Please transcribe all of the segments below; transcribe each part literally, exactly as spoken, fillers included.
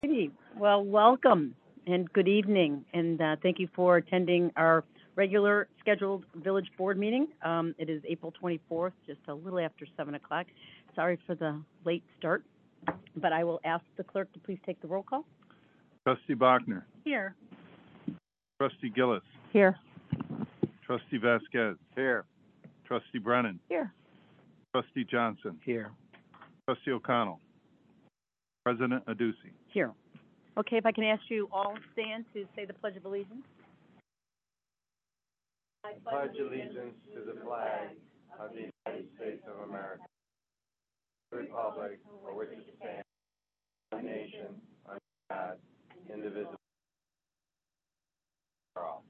Alrighty. Well, welcome and good evening, and uh, thank you for attending our regular scheduled village board meeting. Um, it is April twenty-fourth, just a little after seven o'clock. Sorry for the late start, but I will ask the clerk to please take the roll call. Trustee Bachner, Here. Trustee Gillis, Here. Trustee Vasquez. Here. Trustee Brennan, Here. Trustee Johnson, Here. Trustee O'Connell, President Aducey. Here. Okay, if I can ask you all to stand to say the Pledge of Allegiance. I pledge allegiance to the flag of the United States of America, the republic for which it stands, one nation, under God, indivisible, for all.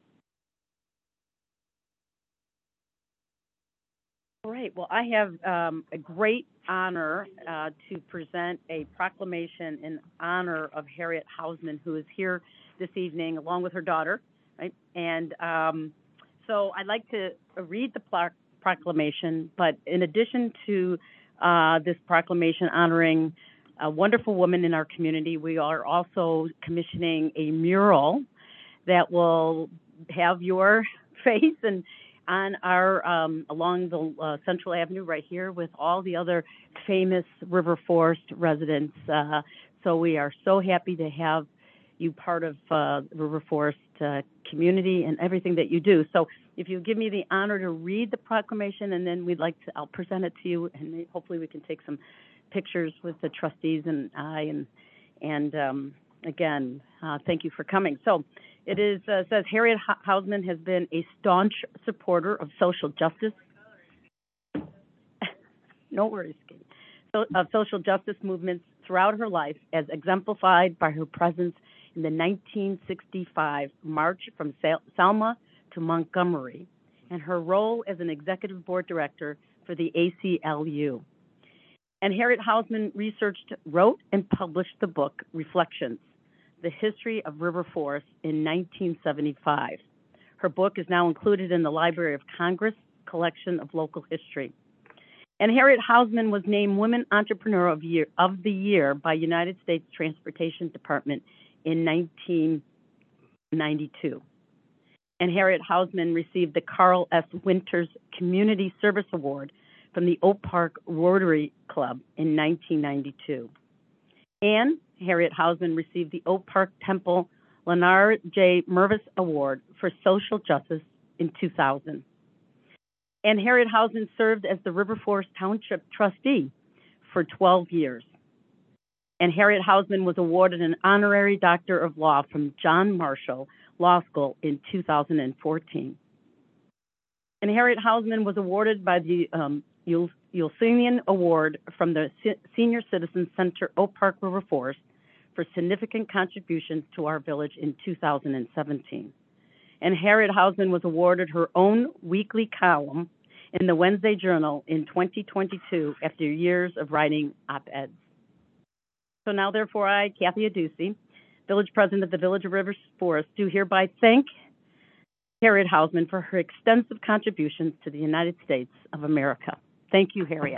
All right. Well, I have um, a great honor uh, to present a proclamation in honor of Harriet Hausman, who is here this evening along with her daughter. Right. And um, so I'd like to read the pla- proclamation, but in addition to uh, this proclamation honoring a wonderful woman in our community, we are also commissioning a mural that will have your face and on our um, along the uh, Central Avenue right here with all the other famous River Forest residents. Uh, so we are so happy to have you part of uh, River Forest uh, community and everything that you do. So if you give me the honor to read the proclamation, and then we'd like to, I'll present it to you, and hopefully we can take some pictures with the trustees and I. And and um, again, uh, thank you for coming. So. It is, uh, says Harriet Hausman has been a staunch supporter of social justice. No worries, Katie. So, of social justice movements throughout her life, as exemplified by her presence in the nineteen sixty-five March from Sal- Selma to Montgomery, and her role as an executive board director for the A C L U. And Harriet Hausman researched, wrote, and published the book Reflections: The History of River Forest in nineteen seventy-five. Her book is now included in the Library of Congress collection of local history. And Harriet Hausman was named Women Entrepreneur of, Year, of the Year by United States Transportation Department in nineteen ninety-two. And Harriet Hausman received the Carl S. Winters Community Service Award from the Oak Park Rotary Club in nineteen ninety-two. And Harriet Hausman received the Oak Park Temple Leonard J. Mervis Award for Social Justice in two thousand. And Harriet Hausman served as the River Forest Township trustee for twelve years. And Harriet Hausman was awarded an honorary Doctor of Law from John Marshall Law School in two thousand fourteen. And Harriet Hausman was awarded by the um, Ulsinian Award from the C- Senior Citizen Center, Oak Park River Forest, for significant contributions to our village in two thousand seventeen. And Harriet Hausman was awarded her own weekly column in the Wednesday Journal in twenty twenty-two after years of writing op-eds. So now, therefore, I, Kathy Aducey, village president of the Village of River Forest, do hereby thank Harriet Hausman for her extensive contributions to the United States of America. Thank you, Harriet.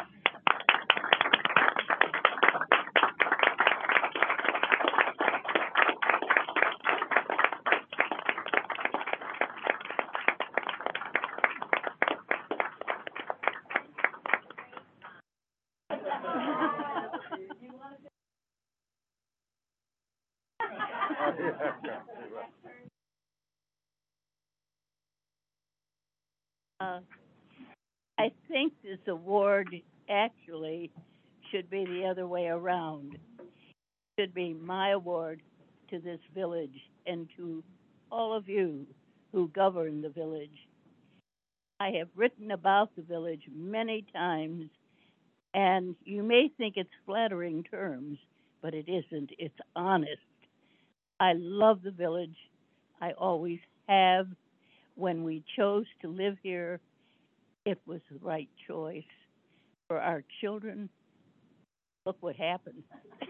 Uh, I think this award actually should be the other way around. It should be my award to this village and to all of you who govern the village. I have written about the village many times, and you may think it's flattering terms, but it isn't. It's honest. I love the village. I always have. When we chose to live here, it was the right choice for our children. Look what happened.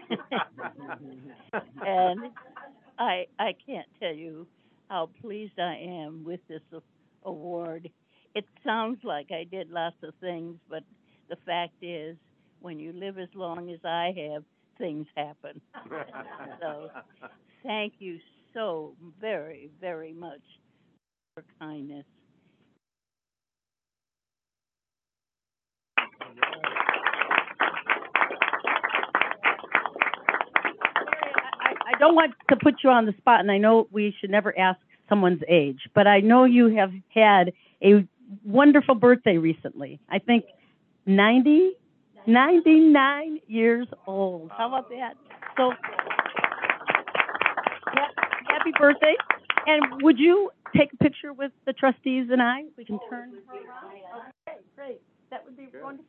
And I I can't tell you how pleased I am with this award. It sounds like I did lots of things, but the fact is, when you live as long as I have, things happen. So, thank you so very, very much for kindness. I, I don't want to put you on the spot, and I know we should never ask someone's age, but I know you have had a wonderful birthday recently. I think ninety, ninety-nine years old. How about that? So, ha- happy birthday. And would you take a picture with the trustees and I? We can turn her around. Okay, great. That would be wonderful.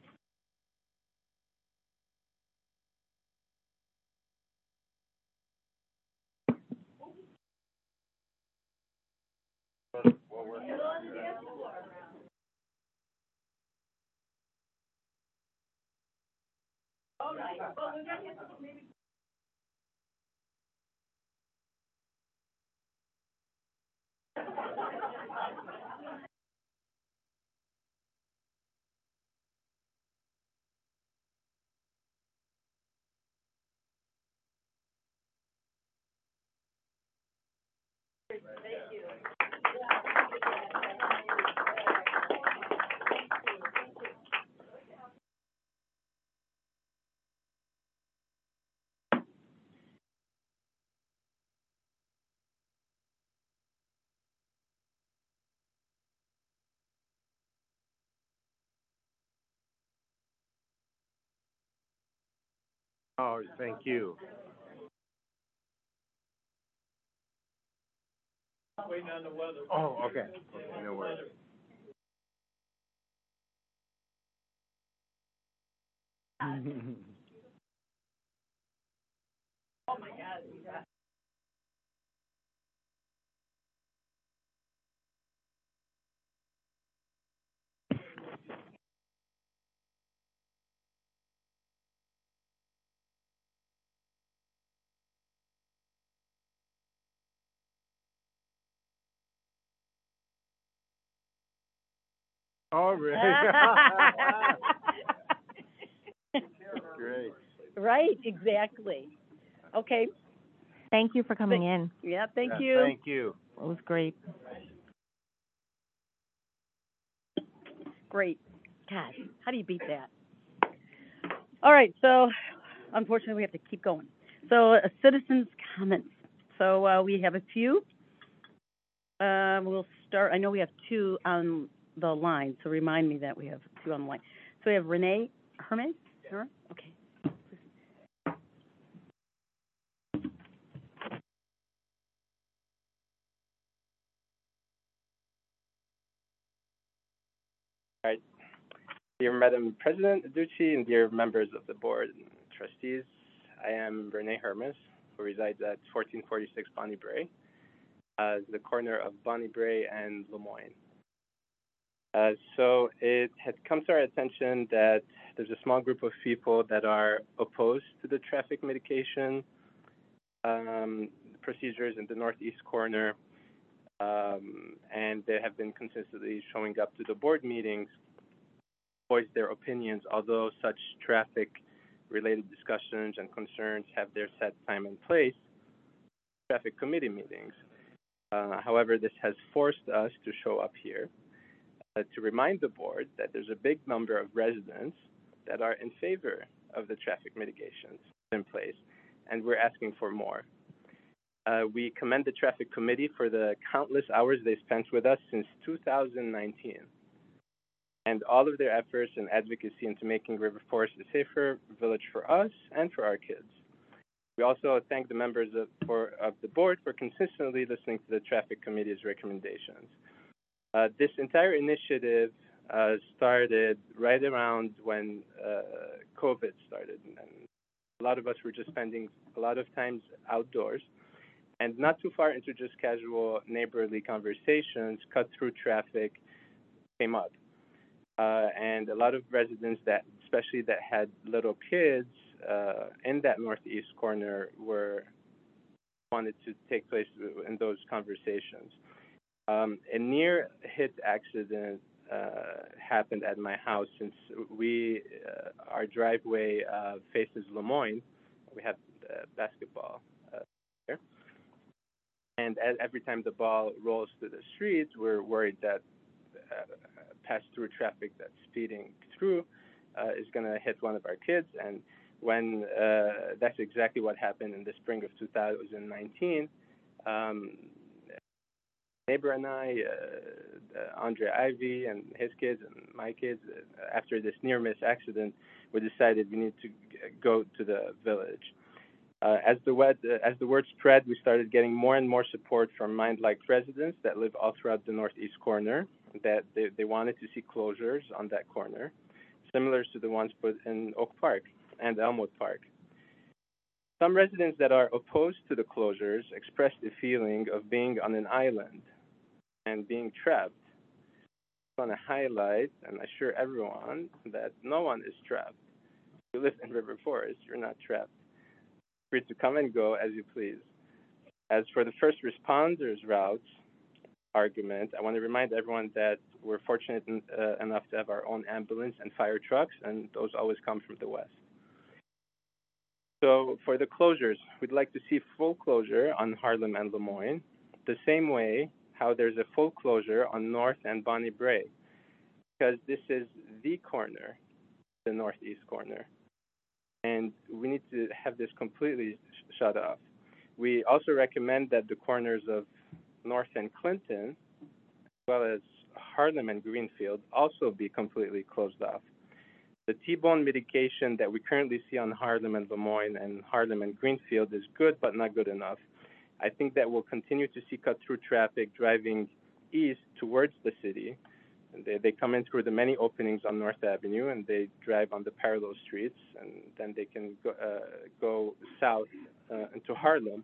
Oh, thank you. Oh, okay. Okay, no worries. Oh, really? Great. Right, exactly. Okay. Thank you for coming in. Yeah, thank Yeah, you. Thank you. It was great. Great. God, how do you beat that? All right, so unfortunately we have to keep going. So uh, citizens' comments. So uh, we have a few. Uh, we'll start. I know we have two on the line, so remind me that we have two on the line. So we have Renee Hermes. Her? Okay. All right. Dear Madam President Aducci and dear members of the board and trustees, I am Renee Hermes, who resides at fourteen forty-six Bonnie Bray, uh, the corner of Bonnie Bray and Lemoyne. Uh, so it has come to our attention that there's a small group of people that are opposed to the traffic mitigation um, procedures in the northeast corner, um, and they have been consistently showing up to the board meetings, voice their opinions, although such traffic-related discussions and concerns have their set time and place, traffic committee meetings. Uh, however, this has forced us to show up here uh, to remind the board that there's a big number of residents that are in favor of the traffic mitigations in place, and we're asking for more. Uh, we commend the traffic committee for the countless hours they spent with us since two thousand nineteen. And all of their efforts and advocacy into making River Forest a safer village for us and for our kids. We also thank the members of, for, of the board for consistently listening to the traffic committee's recommendations. Uh, this entire initiative uh, started right around when uh, COVID started, and a lot of us were just spending a lot of times outdoors, and not too far into just casual neighborly conversations, cut through traffic came up. Uh, and a lot of residents that, especially that had little kids uh, in that northeast corner, were wanted to take place in those conversations. Um, a near hit accident uh, happened at my house since we, uh, our driveway uh, faces Lemoyne. We have uh, basketball uh, there. And as, every time the ball rolls through the streets, we're worried that uh, pass-through traffic that's speeding through uh, is going to hit one of our kids. And when uh, that's exactly what happened in the spring of two thousand nineteen, um, neighbor and I, uh, uh, Andre Ivy and his kids and my kids, uh, after this near-miss accident, we decided we need to g- go to the village. Uh, as the word uh, as the word spread, we started getting more and more support from Mind-Like residents that live all throughout the northeast corner. That they, they wanted to see closures on that corner, similar to the ones put in Oak Park and Elmwood Park. Some residents that are opposed to the closures expressed a feeling of being on an island and being trapped. I want to highlight and assure everyone that no one is trapped. If you live in River Forest, you're not trapped. Free to come and go as you please. As for the first responders routes argument, I want to remind everyone that we're fortunate in, uh, enough to have our own ambulance and fire trucks, and those always come from the west. So for the closures, we'd like to see full closure on Harlem and Lemoyne, the same way how there's a full closure on North and Bonnie Bray, because this is the corner, the northeast corner, and we need to have this completely sh- shut off. We also recommend that the corners of North and Clinton, as well as Harlem and Greenfield, also be completely closed off. The T-bone mitigation that we currently see on Harlem and Lemoyne and Harlem and Greenfield is good, but not good enough. I think that we'll continue to see cut-through traffic driving east towards the city. And they, they come in through the many openings on North Avenue, and they drive on the parallel streets, and then they can go, uh, go south uh, into Harlem.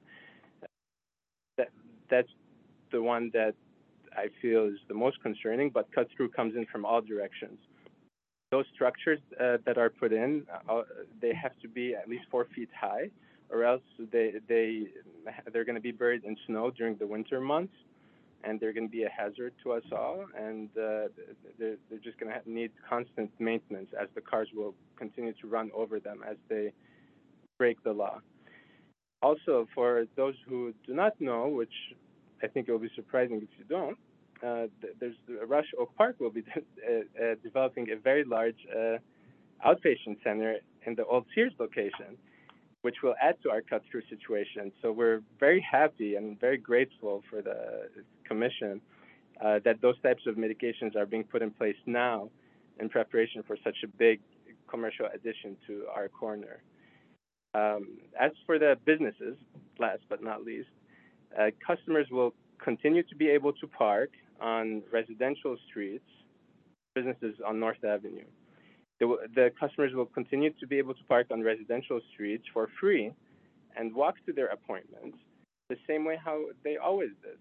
That, that's the one that I feel is the most concerning, but cut-through comes in from all directions. Those structures uh, that are put in, uh, they have to be at least four feet high, or else they, they, they're going to be buried in snow during the winter months, and they're going to be a hazard to us all, and uh, they're, they're just going to need constant maintenance as the cars will continue to run over them as they break the law. Also, for those who do not know, which I think it will be surprising if you don't, uh, th- there's uh, Rush Oak Park will be de- uh, uh, developing a very large uh, outpatient center in the old Sears location, which will add to our cut-through situation. So we're very happy and very grateful for the commission uh, that those types of mitigations are being put in place now in preparation for such a big commercial addition to our corner. Um, as for the businesses, last but not least, uh, customers will continue to be able to park on residential streets, businesses on North Avenue. The, the customers will continue to be able to park on residential streets for free and walk to their appointments the same way how they always did.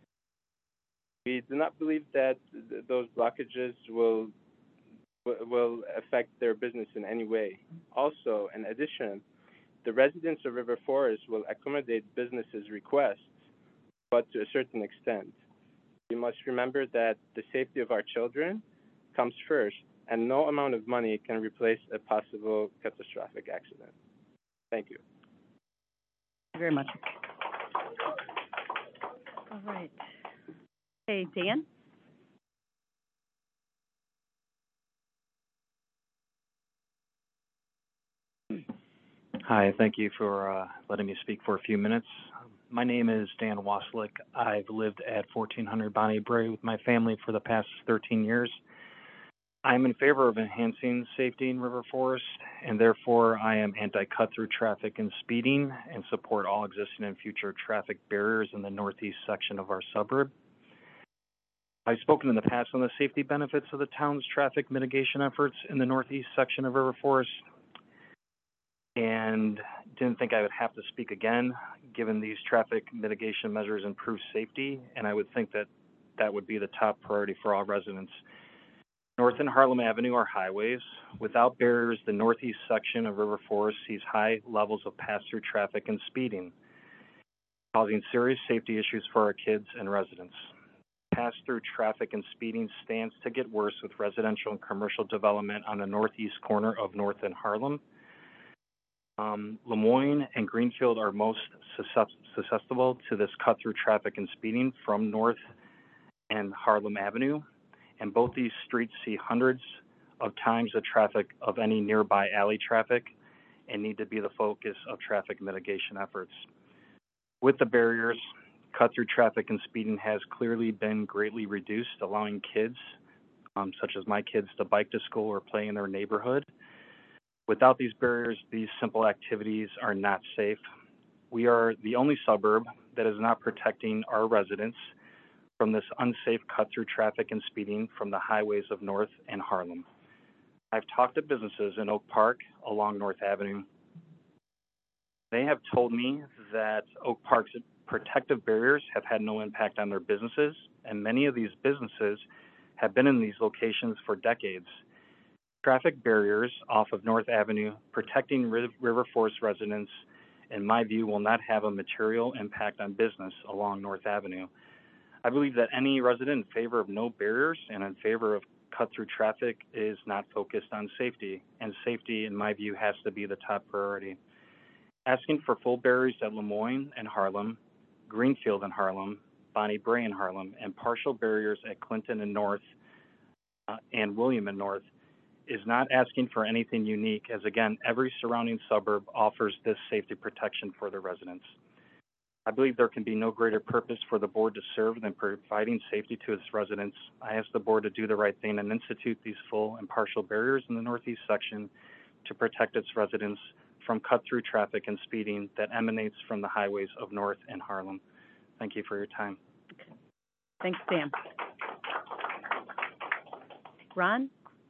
We do not believe that th- those blockages will will affect their business in any way. Also, in addition, the residents of River Forest will accommodate businesses' requests, but to a certain extent. We must remember that the safety of our children comes first, and no amount of money can replace a possible catastrophic accident. Thank you. Thank you very much. All right. Hey, Dan? Hi, thank you for uh, letting me speak for a few minutes. My name is Dan Waslick. I've lived at fourteen hundred Bonnie Bray with my family for the past thirteen years. I'm in favor of enhancing safety in River Forest, and therefore I am anti-cut-through traffic and speeding and support all existing and future traffic barriers in the northeast section of our suburb. I've spoken in the past on the safety benefits of the town's traffic mitigation efforts in the northeast section of River Forest, and didn't think I would have to speak again, given these traffic mitigation measures improve safety, and I would think that that would be the top priority for all residents. North and Harlem Avenue are highways. Without barriers, the northeast section of River Forest sees high levels of pass-through traffic and speeding, causing serious safety issues for our kids and residents. pass-through traffic and speeding stands to get worse with residential and commercial development on the northeast corner of North and Harlem. Um, Lemoyne and Greenfield are most susceptible to this cut-through traffic and speeding from North and Harlem Avenue, and both these streets see hundreds of times the traffic of any nearby alley traffic and need to be the focus of traffic mitigation efforts. With the barriers, cut-through traffic and speeding has clearly been greatly reduced, allowing kids, um, such as my kids, to bike to school or play in their neighborhood. Without these barriers, these simple activities are not safe. We are the only suburb that is not protecting our residents from this unsafe cut-through traffic and speeding from the highways of North and Harlem. I've talked to businesses in Oak Park along North Avenue. They have told me that Oak Park's protective barriers have had no impact on their businesses, and many of these businesses have been in these locations for decades. Traffic barriers off of North Avenue protecting River Forest residents, in my view, will not have a material impact on business along North Avenue. I believe that any resident in favor of no barriers and in favor of cut-through traffic is not focused on safety, and safety, in my view, has to be the top priority. Asking for full barriers at Lemoyne and Harlem, Greenfield and Harlem, Bonnie Brae and Harlem, and partial barriers at Clinton and North uh, and William and North is not asking for anything unique, as again, every surrounding suburb offers this safety protection for their residents. I believe there can be no greater purpose for the board to serve than providing safety to its residents. I ask the board to do the right thing and institute these full and partial barriers in the northeast section to protect its residents from cut-through traffic and speeding that emanates from the highways of North and Harlem. Thank you for your time. Okay. Thanks, Dan. Ron?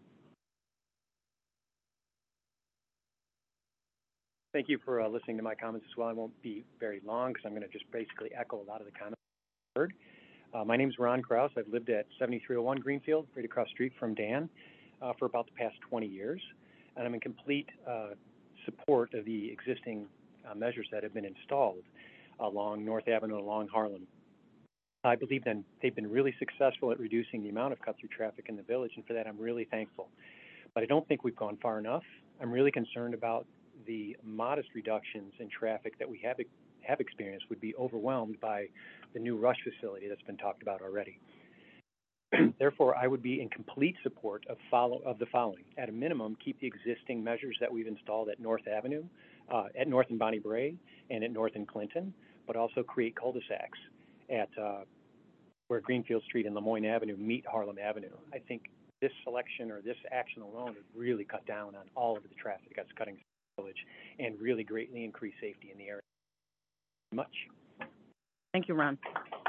Thank you for uh, listening to my comments as well. I won't be very long because I'm going to just basically echo a lot of the comments I heard. Uh, my name is Ron Kraus. I've lived at seventy-three oh one Greenfield, right across the street from Dan, uh, for about the past twenty years. And I'm in complete uh, support of the existing uh, measures that have been installed along North Avenue and along Harlem. I believe that they've been really successful at reducing the amount of cut-through traffic in the village, and for that I'm really thankful. But I don't think we've gone far enough. I'm really concerned about the modest reductions in traffic that we have have experienced would be overwhelmed by the new rush facility that's been talked about already. Therefore, I would be in complete support of follow of the following. At a minimum, keep the existing measures that we've installed at North Avenue, uh, at North and Bonnie Brae, and at North and Clinton, but also create cul-de-sacs at uh, where Greenfield Street and Lemoyne Avenue meet Harlem Avenue. I think this selection or this action alone would really cut down on all of the traffic that's cutting through the village and really greatly increase safety in the area. Much. Thank you, Ron.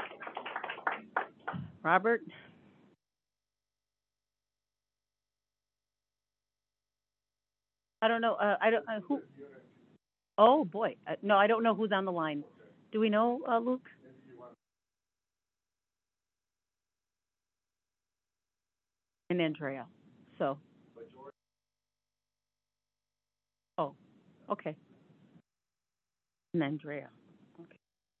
Robert? I don't know. Uh, I don't. Uh, who? Oh boy. Uh, no, I don't know who's on the line. Do we know, uh, Luke? And Andrea. So. Oh. Okay. And Andrea. Okay.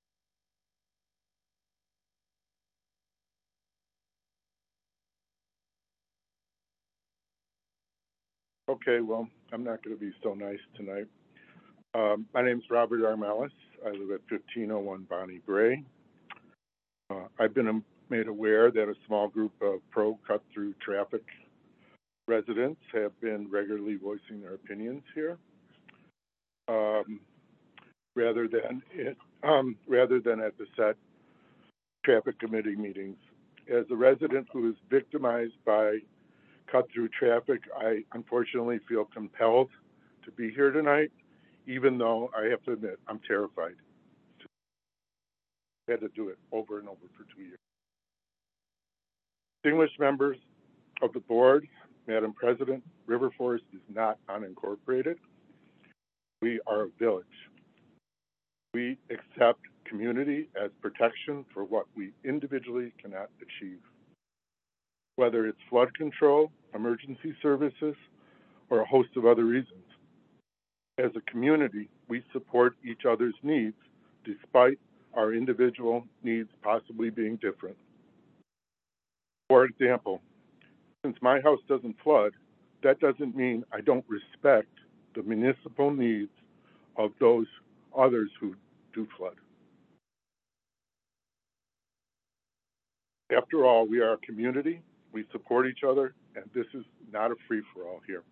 Okay, well, I'm not going to be so nice tonight. Um, my name's Robert Armelis. I live at fifteen oh one Bonnie Brae. Uh, I've been um, made aware that a small group of pro-cut-through traffic residents have been regularly voicing their opinions here, um, rather than it, um, rather than at the set traffic committee meetings. As a resident who is victimized by cut-through traffic, I unfortunately feel compelled to be here tonight, even though I have to admit I'm terrified. I had to do it over and over for two years. Distinguished members of the board, Madam President, River Forest is not unincorporated. We are a village. We accept community as protection for what we individually cannot achieve, whether it's flood control, emergency services, or a host of other reasons. As a community, we support each other's needs despite our individual needs possibly being different. For example, since my house doesn't flood, that doesn't mean I don't respect the municipal needs of those others who do flood. After all, we are a community, we support each other, and this is not a free-for-all here.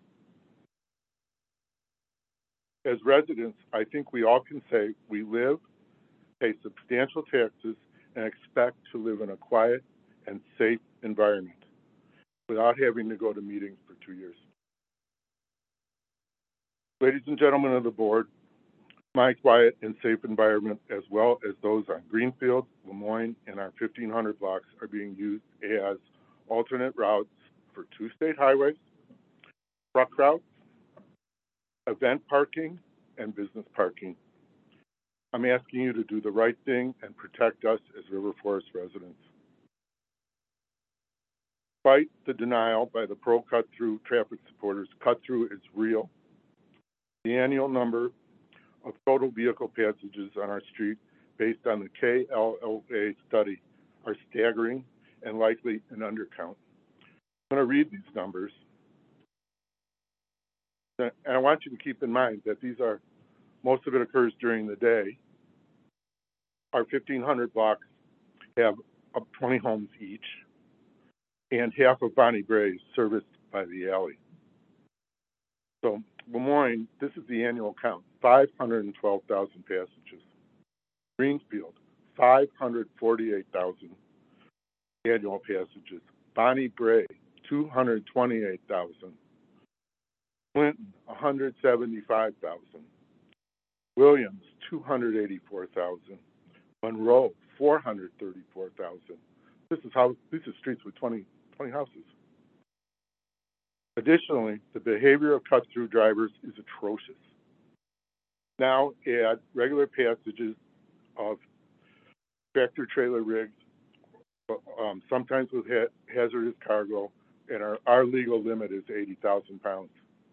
As residents, I think we all can say we live, pay substantial taxes, and expect to live in a quiet and safe environment without having to go to meetings for two years. Ladies and gentlemen of the board, my quiet and safe environment, as well as those on Greenfield, Lemoyne, and our fifteen hundred blocks, are being used as alternate routes for two state highways, truck routes, event parking, and business parking. I'm asking you to do the right thing and protect us as River Forest residents. Despite the denial by the pro cut-through traffic supporters, cut-through is real. The annual number of total vehicle passages on our street based on the K L L A study are staggering and likely an undercount. I'm going to read these numbers. And I want you to keep in mind that these are, most of it occurs during the day. Our fifteen hundred blocks have up twenty homes each, and half of Bonnie Brae is serviced by the alley. So Lemoyne, this is the annual count, five hundred twelve thousand passages. Greenfield, five hundred forty-eight thousand annual passages. Bonnie Brae, two hundred twenty-eight thousand. Clinton, one hundred seventy-five thousand. Williams, two hundred eighty-four thousand. Monroe, four hundred thirty-four thousand. This is how these are streets with twenty, twenty houses. Additionally, the behavior of cut-through drivers is atrocious. Now add regular passages of tractor-trailer rigs, um, sometimes with ha hazardous cargo, and our, our legal limit is eighty thousand pounds.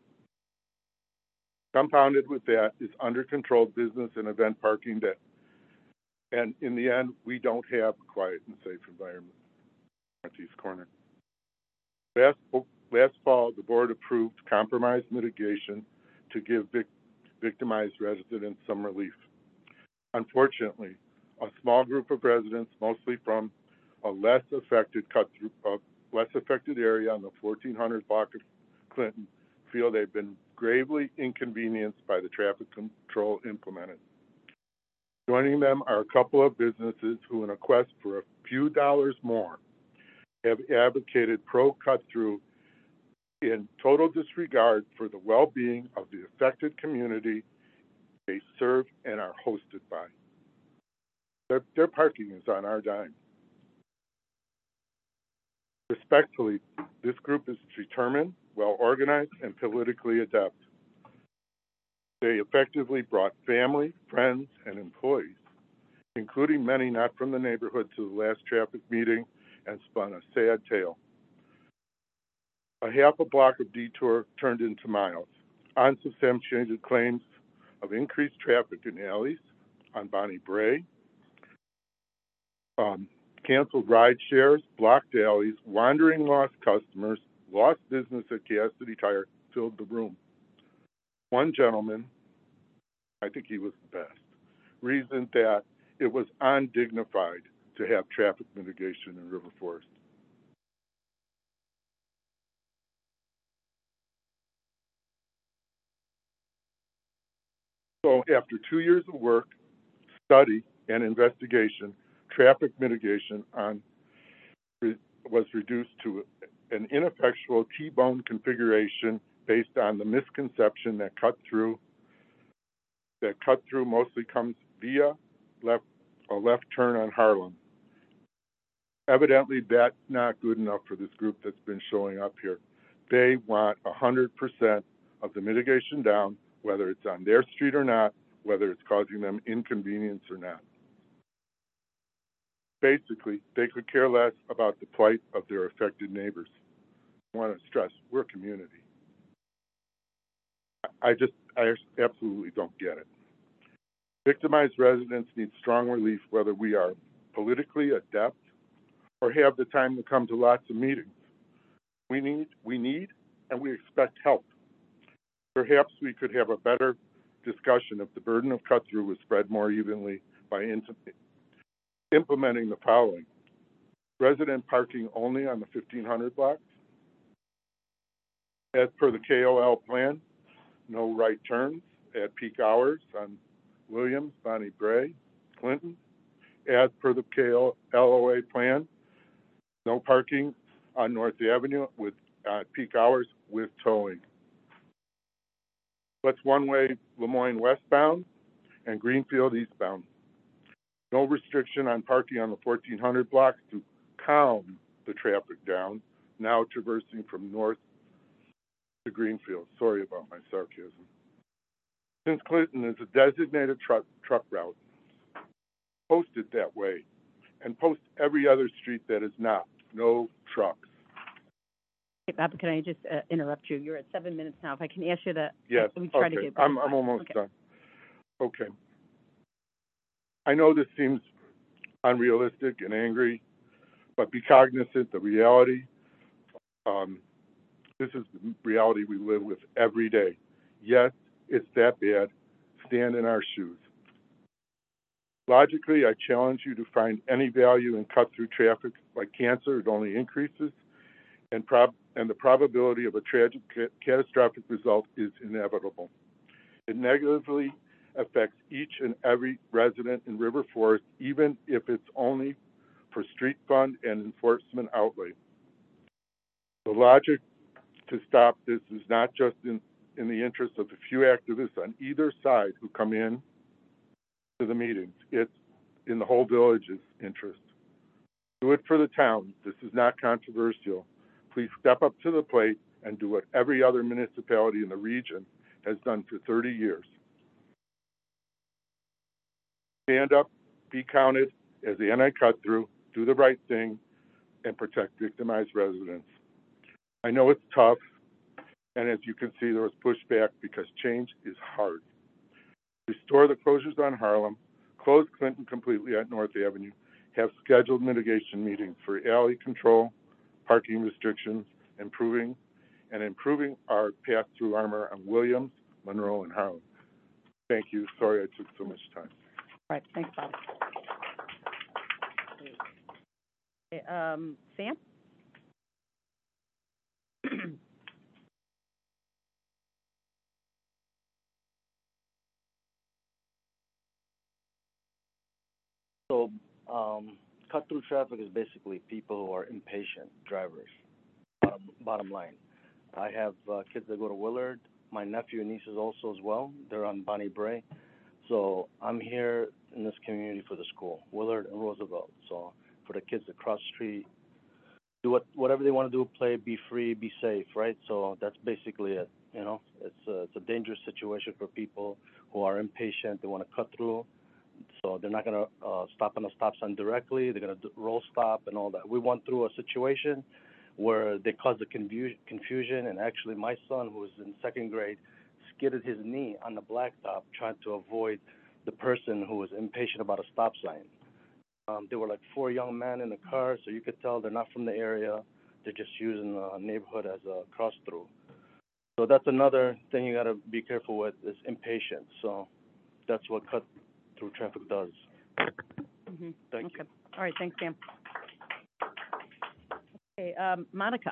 Compounded with that is under-controlled business and event parking that, and in the end, we don't have a quiet and safe environment at Northeast Corner. Last, last fall, the board approved compromise mitigation to give vic victimized residents some relief. Unfortunately, a small group of residents, mostly from a less affected cut through, uh, less affected area on the fourteen hundred block of Clinton, feel they've been gravely inconvenienced by the traffic control implemented. Joining them are a couple of businesses who, in a quest for a few dollars more, have advocated pro cut-through in total disregard for the well-being of the affected community they serve and are hosted by. Their, their parking is on our dime. Respectfully, this group is determined, well-organized, and politically adept. They effectively brought family, friends, and employees, including many not from the neighborhood, to the last traffic meeting and spun a sad tale. A half a block of detour turned into miles. Unsubstantiated claims of increased traffic in alleys on Bonnie Brae, um, canceled ride shares, blocked alleys, wandering lost customers, lost business at Cassidy Tire filled the room. One gentleman, I think he was the best, reasoned that it was undignified to have traffic mitigation in River Forest. So after two years of work, study, and investigation, traffic mitigation on, was reduced to an ineffectual T-bone configuration based on the misconception that cut through that cut through mostly comes via left a left turn on Harlem. Evidently, that's not good enough for this group that's been showing up here. They want one hundred percent of the mitigation down, whether it's on their street or not, whether it's causing them inconvenience or not. Basically, they could care less about the plight of their affected neighbors. I want to stress, we're a community. I just, I absolutely don't get it. Victimized residents need strong relief, whether we are politically adept or have the time to come to lots of meetings. We need, we need, and we expect help. Perhaps we could have a better discussion if the burden of cut-through was spread more evenly by in- implementing the following. Resident parking only on the fifteen hundred blocks. As per the K O L plan, no right turns at peak hours on Williams, Bonnie Bray, Clinton. As per the K L O A plan, no parking on North Avenue with uh, peak hours with towing. Let's one-way Lemoyne westbound and Greenfield eastbound. No restriction on parking on the fourteen hundred blocks to calm the traffic down, now traversing from north to Greenfield. Sorry about my sarcasm. Since Clinton is a designated truck, truck route, post it that way, and post every other street that is not. No trucks. Hey, Bob, can I just uh, interrupt you? You're at seven minutes now. If I can ask you to, Yes, let me try okay. to get. I'm, I'm almost okay. done. Okay. I know this seems unrealistic and angry, but be cognizant of reality. Um, this is the reality we live with every day. Yes, it's that bad. Stand in our shoes. Logically, I challenge you to find any value in cut-through traffic. Like cancer, it only increases, and, prob- and the probability of a tragic, ca- catastrophic result is inevitable. It negatively affects each and every resident in River Forest, even if it's only for street fund and enforcement outlay. The logic to stop this is not just in, in the interest of the few activists on either side who come in to the meetings. It's in the whole village's interest. Do it for the town. This is not controversial. Please step up to the plate and do what every other municipality in the region has done for thirty years. Stand up, be counted as the anti-cut-through, do the right thing, and protect victimized residents. I know it's tough, and as you can see, there was pushback because change is hard. Restore the closures on Harlem, close Clinton completely at North Avenue, have scheduled mitigation meetings for alley control, parking restrictions, improving and improving our pass-through armor on Williams, Monroe, and Harlem. Thank you. Sorry I took so much time. All right, thanks, Bob. Okay, um, Sam? So, um, cut-through traffic is basically people who are impatient drivers, bottom, bottom line. I have uh, kids that go to Willard, my nephew and nieces also as well. They're on Bonnie Bray. So I'm here in this community for the school, Willard and Roosevelt. So for the kids to cross the street, do what, whatever they want to do, play, be free, be safe, right? So that's basically it, you know. It's a, it's a dangerous situation for people who are impatient. They want to cut through. So they're not going to uh, stop on the stop sign directly. They're going to roll stop and all that. We went through a situation where they caused the confu- confusion, and actually my son, who was in second grade, skidded his knee on the blacktop trying to avoid the person who was impatient about a stop sign. Um, there were like four young men in the car, so you could tell they're not from the area. They're just using the neighborhood as a cross-through. So that's another thing you got to be careful with is impatience. So that's what cut-through traffic does. Mm-hmm. Thank okay. you. All right, thanks, Sam. Okay, um, Monica.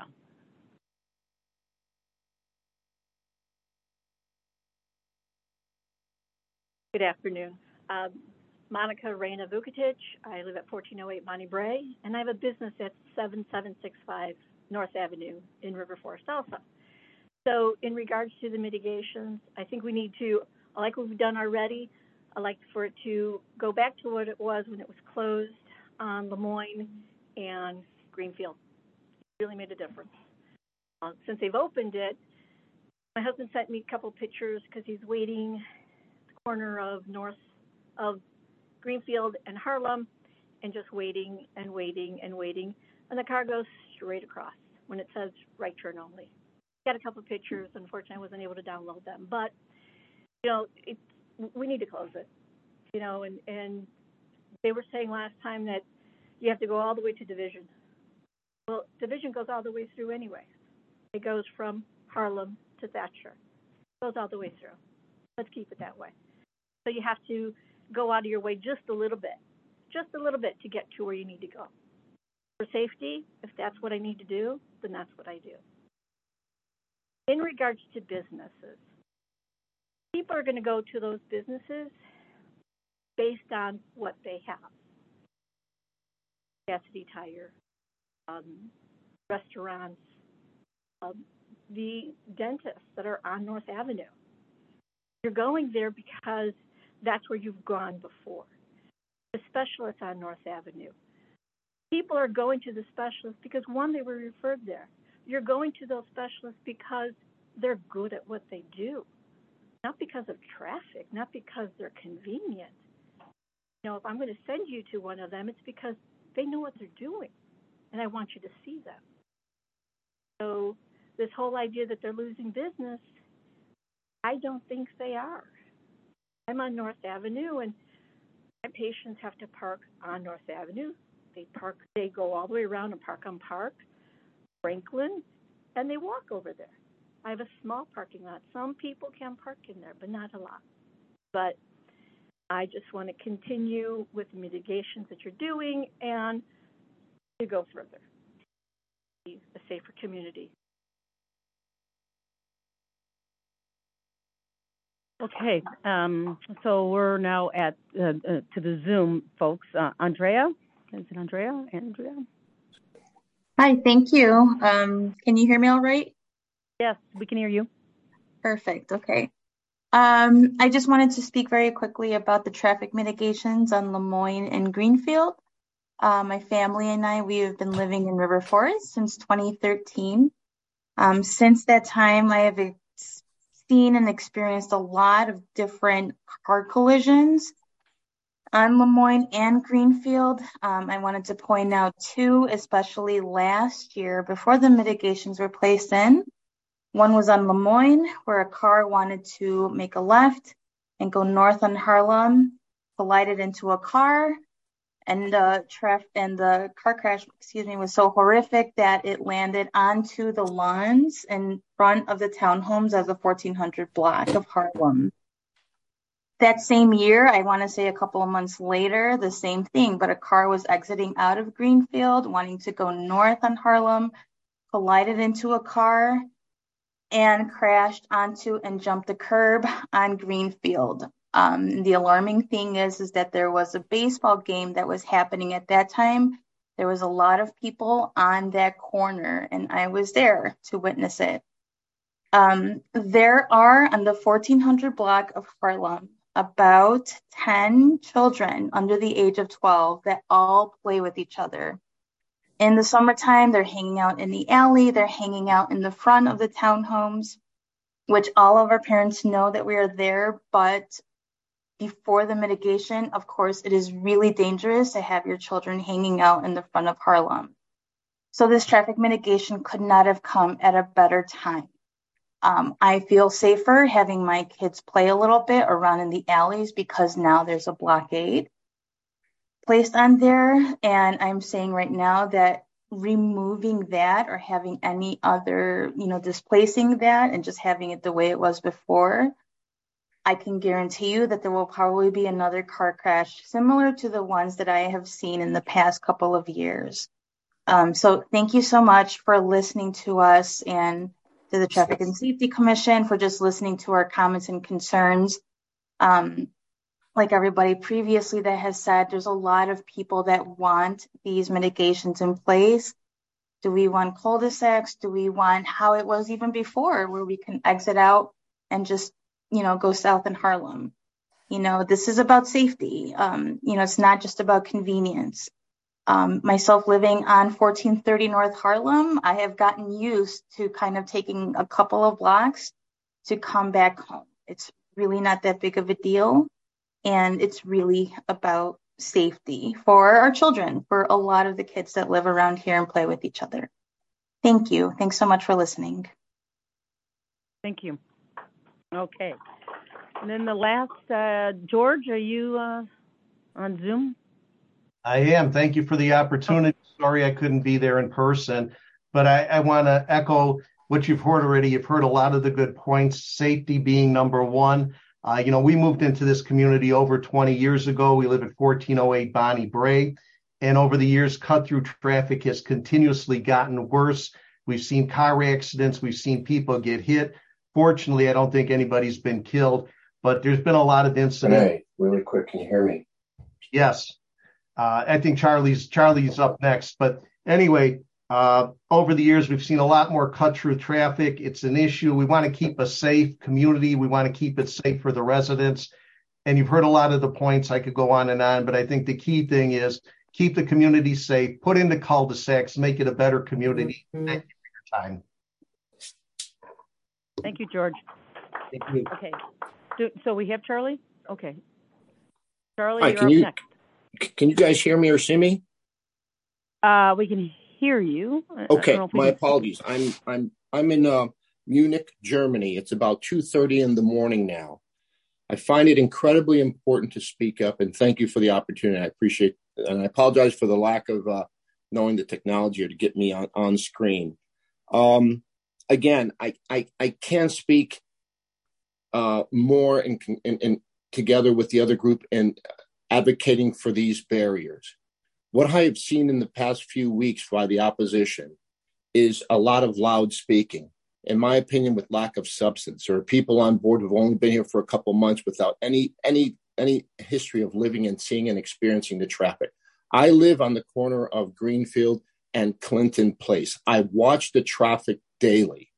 Good afternoon. Um, Monica Reyna Vukotic. I live at fourteen oh eight Bonnie Bray, and I have a business at seven seven six five North Avenue in River Forest also. So in regards to the mitigations, I think we need to, like we've done already, I'd like for it to go back to what it was when it was closed on Lemoyne and Greenfield. It really made a difference. Uh, since they've opened it, my husband sent me a couple pictures because he's waiting at the corner of North of Greenfield and Harlem and just waiting and waiting and waiting. And the car goes straight across when it says right turn only. Got a couple pictures. Unfortunately, I wasn't able to download them. But, you know, it, we need to close it, you know, and, and they were saying last time that you have to go all the way to Division Well, division goes all the way through anyway. It goes from Harlem to Thatcher. It goes all the way through. Let's keep it that way. So you have to go out of your way just a little bit, just a little bit to get to where you need to go. For safety, if that's what I need to do, then that's what I do. In regards to businesses, people are going to go to those businesses based on what they have. Cassidy Tire, um, restaurants, um, the dentists that are on North Avenue. You're going there because that's where you've gone before. The specialists on North Avenue. People are going to the specialists because, one, they were referred there. You're going to those specialists because they're good at what they do, not because of traffic, not because they're convenient. You know, if I'm going to send you to one of them, it's because they know what they're doing, and I want you to see them. So this whole idea that they're losing business, I don't think they are. I'm on North Avenue, and my patients have to park on North Avenue. They park. They go all the way around and park on Park, Franklin, and they walk over there. I have a small parking lot. Some people can park in there, but not a lot. But I just want to continue with the mitigations that you're doing and to go further. Be a safer community. Okay, um, so we're now at uh, uh, to the Zoom folks. Uh, Andrea, is it Andrea? Andrea? Hi, thank you. Um, can you hear me all right? Yes, we can hear you. Perfect. Okay. Um, I just wanted to speak very quickly about the traffic mitigations on Lemoyne and Greenfield. Uh, my family and I, we have been living in River Forest since twenty thirteen. Um, since that time, I have ex- seen and experienced a lot of different car collisions on Lemoyne and Greenfield. Um, I wanted to point out two, especially last year before the mitigations were placed in. One was on Lemoyne, where a car wanted to make a left and go north on Harlem, collided into a car, and the traf- and the car crash, excuse me, was so horrific that it landed onto the lawns in front of the townhomes of the fourteen hundred block of Harlem. That same year, I want to say a couple of months later, the same thing, but a car was exiting out of Greenfield, wanting to go north on Harlem, collided into a car, and crashed onto and jumped the curb on Greenfield. Um, the alarming thing is, is that there was a baseball game that was happening at that time. There was a lot of people on that corner, and I was there to witness it. Um, there are on the fourteen hundred block of Harlem about ten children under the age of twelve that all play with each other. In the summertime, they're hanging out in the alley, they're hanging out in the front of the townhomes, which all of our parents know that we are there, but before the mitigation, of course, it is really dangerous to have your children hanging out in the front of Harlem. So this traffic mitigation could not have come at a better time. Um, I feel safer having my kids play a little bit around in the alleys because now there's a blockade placed on there. And I'm saying right now that removing that or having any other, you know, displacing that and just having it the way it was before, I can guarantee you that there will probably be another car crash similar to the ones that I have seen in the past couple of years. Um, so thank you so much for listening to us and to the Traffic and Safety Commission for just listening to our comments and concerns. Um, like everybody previously that has said, there's a lot of people that want these mitigations in place. Do we want cul-de-sacs? Do we want how it was even before, where we can exit out and just, you know, go south in Harlem? You know, this is about safety. Um, you know, it's not just about convenience. Um, myself living on fourteen thirty North Harlem, I have gotten used to kind of taking a couple of blocks to come back home. It's really not that big of a deal. And it's really about safety for our children, for a lot of the kids that live around here and play with each other. Thank you. Thanks so much for listening. Thank you. Okay. And then the last, uh, George, are you uh, on Zoom? I am. Thank you for the opportunity. Sorry I couldn't be there in person, but I, I want to echo what you've heard already. You've heard a lot of the good points, safety being number one. Uh, you know, we moved into this community over twenty years ago. We live at fourteen oh eight Bonnie Bray. And over the years, cut-through traffic has continuously gotten worse. We've seen car accidents. We've seen people get hit. Fortunately, I don't think anybody's been killed, but there's been a lot of incidents. Hey, really quick, can you hear me? Yes. Uh, I think Charlie's Charlie's up next. But anyway, uh, over the years, we've seen a lot more cut-through traffic. It's an issue. We want to keep a safe community. We want to keep it safe for the residents. And you've heard a lot of the points. I could go on and on, but I think the key thing is keep the community safe, put in the cul-de-sacs, make it a better community. Thank you for your time. Thank you, George. Thank you. Okay. Do, so we have Charlie? Okay. Charlie, Hi, you're can up you, next. Can you guys hear me or see me? Uh, we can hear you. I- Okay, I don't know if we my can- apologies. I'm I'm I'm in uh, Munich, Germany. It's about two thirty in the morning now. I find it incredibly important to speak up, and thank you for the opportunity. I appreciate it, and I apologize for the lack of uh, knowing the technology to get me on, on screen. Um, again, I, I, I can speak uh, more in, in, in together with the other group in advocating for these barriers. What I have seen in the past few weeks by the opposition is a lot of loud speaking, in my opinion, with lack of substance. There are people on board who've only been here for a couple months without any any any history of living and seeing and experiencing the traffic. I live on the corner of Greenfield and Clinton Place. I watch the traffic daily,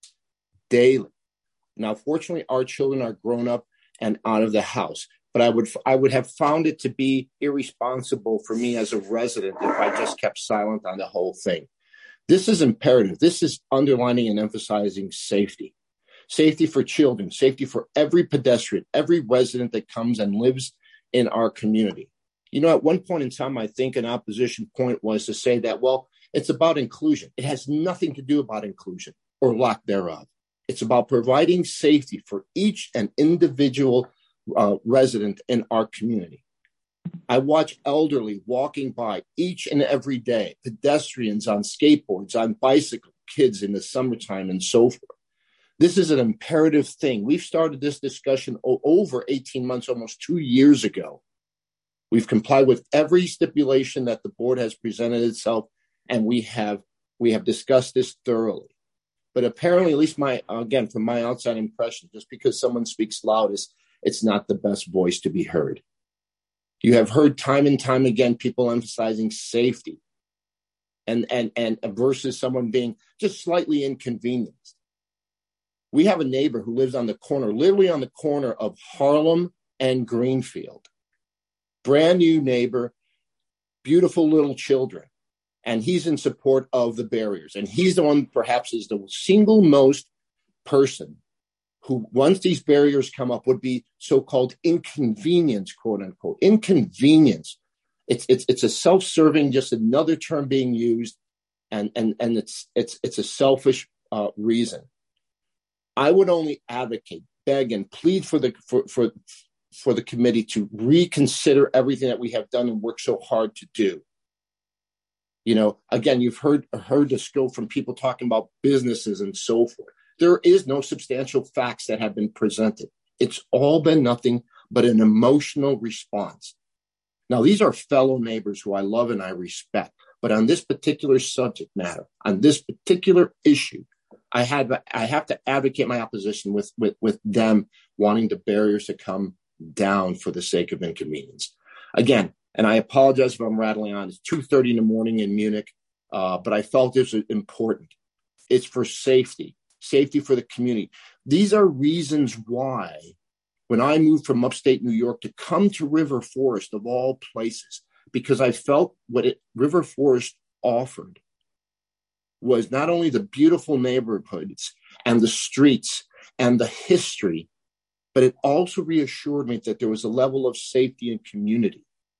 daily. Now, fortunately, our children are grown up and out of the house, but I would I would have found it to be irresponsible for me as a resident if I just kept silent on the whole thing. This is imperative. This is underlining and emphasizing safety. Safety for children, safety for every pedestrian, every resident that comes and lives in our community. You know, at one point in time, I think an opposition point was to say that, well, it's about inclusion. It has nothing to do about inclusion or lack thereof. It's about providing safety for each and individual uh, resident in our community. I watch elderly walking by each and every day, pedestrians on skateboards, on bicycles, kids in the summertime, and so forth. This is an imperative thing. We've started this discussion o- over eighteen months, almost two years ago. We've complied with every stipulation that the board has presented itself, and we have we have discussed this thoroughly. But apparently, at least my again, from my outside impression, just because someone speaks loudest, it's not the best voice to be heard. You have heard time and time again people emphasizing safety and, and, and versus someone being just slightly inconvenienced. We have a neighbor who lives on the corner, literally on the corner of Harlem and Greenfield. Brand new neighbor, beautiful little children. And he's in support of the barriers. And he's the one perhaps is the single most person who, once these barriers come up, would be so-called inconvenience, quote unquote. Inconvenience. It's it's it's a self-serving, just another term being used, and and and it's it's it's a selfish uh, reason. I would only advocate, beg, and plead for the for for for the committee to reconsider everything that we have done and worked so hard to do. You know, again, you've heard heard this go from people talking about businesses and so forth. There is no substantial facts that have been presented. It's all been nothing but an emotional response. Now, these are fellow neighbors who I love and I respect. But on this particular subject matter, on this particular issue, I had I have to advocate my opposition with, with, with them wanting the barriers to come down for the sake of inconvenience. Again, and I apologize if I'm rattling on. It's two thirty in the morning in Munich, uh, but I felt this was important. It's for safety. Safety for the community. These are reasons why, when I moved from upstate New York to come to River Forest, of all places, because I felt what it, River Forest offered was not only the beautiful neighborhoods and the streets and the history, but it also reassured me that there was a level of safety and community.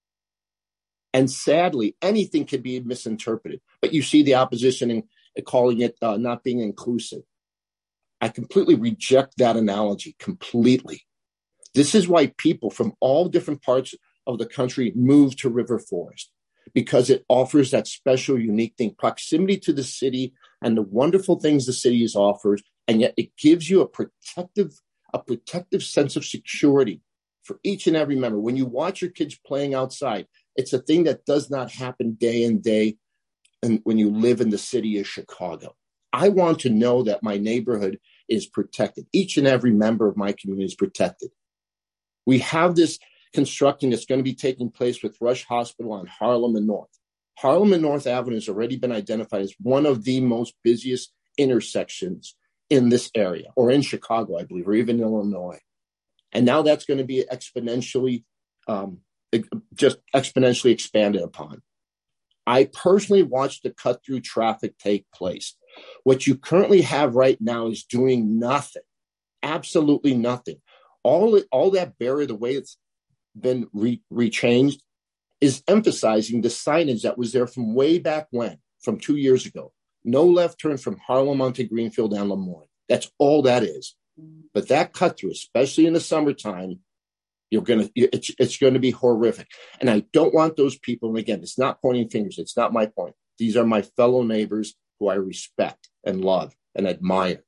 And sadly, anything can be misinterpreted. But you see the opposition in, in calling it uh, not being inclusive. I completely reject that analogy completely. This is why people from all different parts of the country move to River Forest. because it offers that special, unique thing, proximity to the city and the wonderful things the city is offers, and yet it gives you a protective, a protective sense of security for each and every member. When you watch your kids playing outside, it's a thing that does not happen day in day, and when you live in the city of Chicago. I want to know that my neighborhood is protected. Each and every member of my community is protected. We have this construction that's going to be taking place with Rush Hospital on Harlem and North. Harlem and North Avenue has already been identified as one of the most busiest intersections in this area, or in Chicago, I believe, or even Illinois. And now that's going to be exponentially, um, just exponentially expanded upon. I personally watched the cut-through traffic take place. What you currently have right now is doing nothing, absolutely nothing. All, all that barrier, the way it's been re- rechanged, is emphasizing the signage that was there from way back when, from two years ago. No left turn from Harlem onto Greenfield and Lemoyne. That's all that is. But that cut through, especially in the summertime, you're gonna it's, it's going to be horrific. And I don't want those people. And again, it's not pointing fingers. It's not my point. These are my fellow neighbors who I respect and love and admire.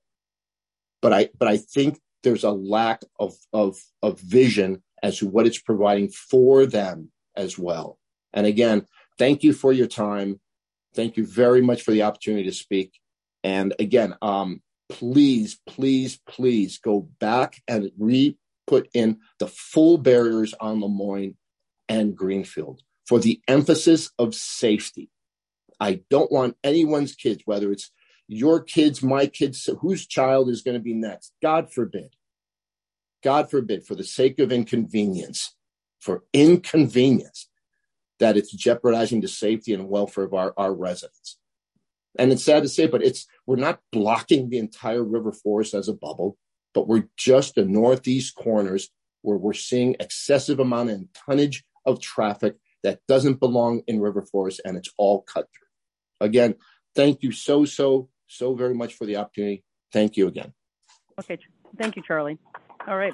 But I but I think there's a lack of of of vision as to what it's providing for them as well. And again, thank you for your time. Thank you very much for the opportunity to speak. And again, um, please, please, please go back and re-put in the full barriers on Lemoyne and Greenfield for the emphasis of safety. I don't want anyone's kids, whether it's your kids, my kids, whose child is going to be next. God forbid. God forbid, for the sake of inconvenience, for inconvenience, that it's jeopardizing the safety and welfare of our, our residents. And it's sad to say, but it's we're not blocking the entire River Forest as a bubble, but we're just the northeast corners where we're seeing excessive amount and tonnage of traffic that doesn't belong in River Forest, and it's all cut through. Again, thank you so, so, so very much for the opportunity. Thank you again. Okay, thank you, Charlie. All right.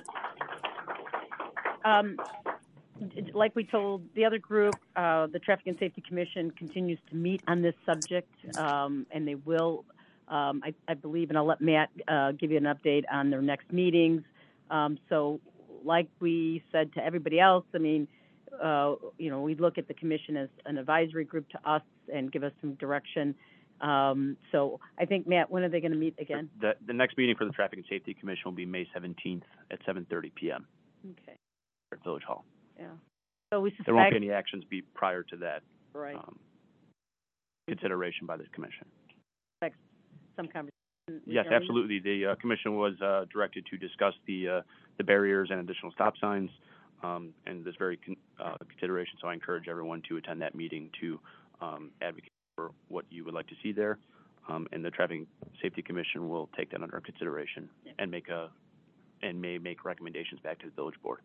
Um, like we told the other group, uh, the Traffic and Safety Commission continues to meet on this subject, um, and they will, um, I, I believe, and I'll let Matt uh, give you an update on their next meetings. Um, so like we said to everybody else, I mean, uh, you know, we look at the commission as an advisory group to us and give us some direction. Um, so I think, Matt, when are they going to meet again? The, the next meeting for the Traffic and Safety Commission will be May seventeenth at seven thirty p.m. Okay. at Village Hall. Yeah. So we suspect There won't be any actions be prior to that. Right. Um, consideration by the commission. Some conversation. Yes, regarding absolutely. The uh, commission was uh, directed to discuss the uh, the barriers and additional stop signs, um, and this very con- uh, consideration. So I encourage everyone to attend that meeting to um, advocate for what you would like to see there, um, and the Traffic Safety Commission will take that under consideration Yeah. and make a and may make recommendations back to the village board.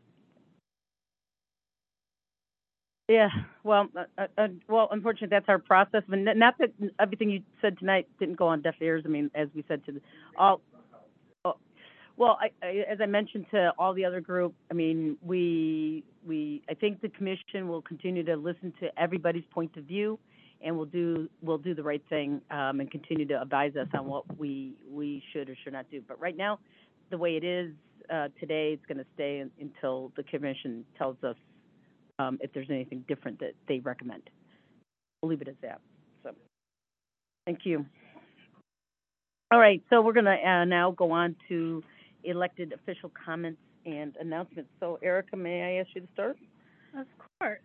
Yeah, well, uh, uh, well, unfortunately, that's our process. But n- not that everything you said tonight didn't go on deaf ears. I mean, as we said to the, all, oh, well, I, I, as I mentioned to all the other group, I mean, we, we, I think the commission will continue to listen to everybody's point of view, and we'll do, we'll do the right thing, um, and continue to advise us on what we, we should or should not do. But right now, the way it is uh, today, it's going to stay in, until the commission tells us Um, if there's anything different that they recommend. We'll leave it as that. So, thank you. All right, so we're going to uh, now go on to elected official comments and announcements. So, Erica, may I ask you to start? Of course.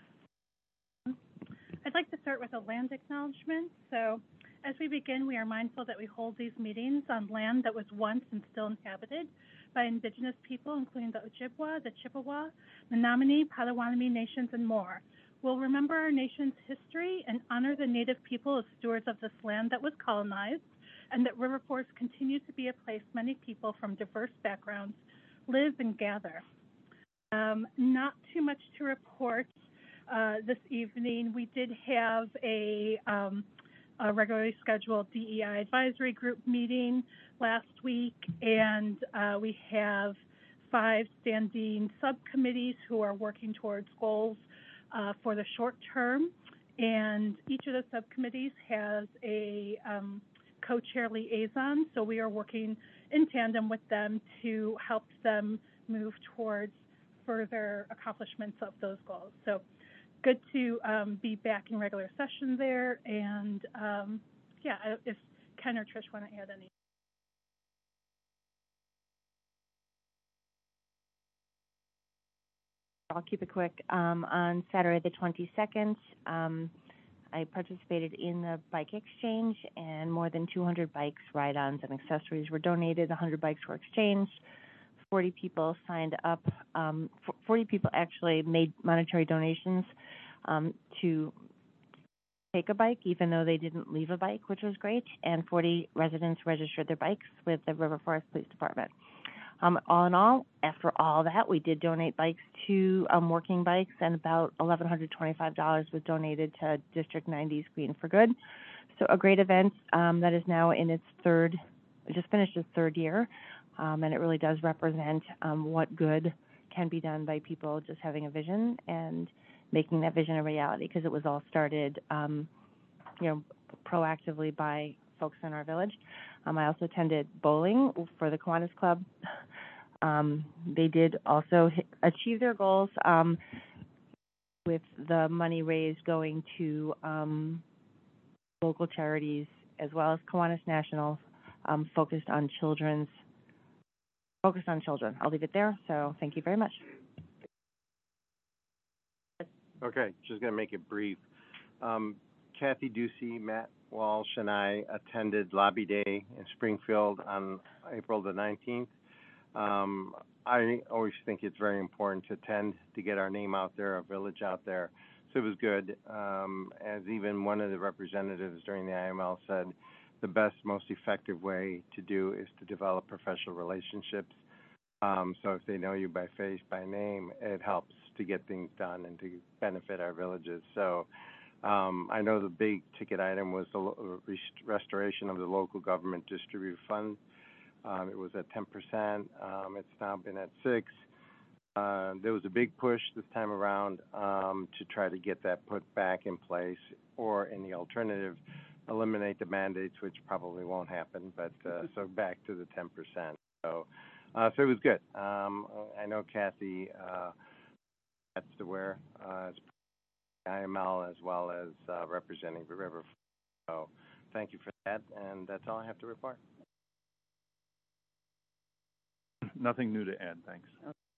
I'd like to start with a land acknowledgement. So, as we begin, we are mindful that we hold these meetings on land that was once and still inhabited by indigenous people, including the Ojibwa, the Chippewa, Menominee, Potawatomi nations, and more. We'll remember our nation's history and honor the Native people as stewards of this land that was colonized, and that River Forest continues to be a place many people from diverse backgrounds live and gather. Um, not too much to report uh, this evening. We did have a um, a regularly scheduled D E I advisory group meeting last week, and uh, we have five standing subcommittees who are working towards goals uh, for the short term, and each of the subcommittees has a um, co-chair liaison, so we are working in tandem with them to help them move towards further accomplishments of those goals. So good to um, be back in regular session there, and um, yeah, if Ken or Trish want to add any. I'll keep it quick. Um, on Saturday the twenty-second, um, I participated in the bike exchange, and more than two hundred bikes, ride-ons, and accessories were donated. one hundred bikes were exchanged. forty people signed up. Um, forty people actually made monetary donations um, to take a bike, even though they didn't leave a bike, which was great. And forty residents registered their bikes with the River Forest Police Department. Um, all in all, after all that, we did donate bikes to um, Working Bikes, and about one thousand one hundred twenty-five dollars was donated to District ninety's Green for Good. So a great event um, that is now in its third, just finished its third year, um, and it really does represent um, what good can be done by people just having a vision and making that vision a reality, because it was all started, um, you know, proactively by folks in our village. Um, I also attended bowling for the Kiwanis Club. Um, they did also hit, achieve their goals um, with the money raised going to um, local charities, as well as Kiwanis National, um, focused on children's focused on children. I'll leave it there. So thank you very much. Okay, just going to make it brief. Um, Kathy Ducey, Matt Walsh, and I attended Lobby Day in Springfield on April the nineteenth. Um, I always think it's very important to attend to get our name out there, our village out there. So it was good. Um, as even one of the representatives during the I M L said, the best, most effective way to do is to develop professional relationships. Um, so if they know you by face, by name, it helps to get things done and to benefit our villages. So um, I know the big ticket item was the lo- rest- restoration of the local government distributed fund. Um, it was at ten percent. Um, it's now been at six. Uh, there was a big push this time around um, to try to get that put back in place, or in the alternative, eliminate the mandates, which probably won't happen, but uh, so back to the ten percent. So, uh, so it was good. Um, I know Kathy, uh, that's to wear uh, as I M L as well as uh, representing the river. So thank you for that, and that's all I have to report. Nothing new to add, thanks.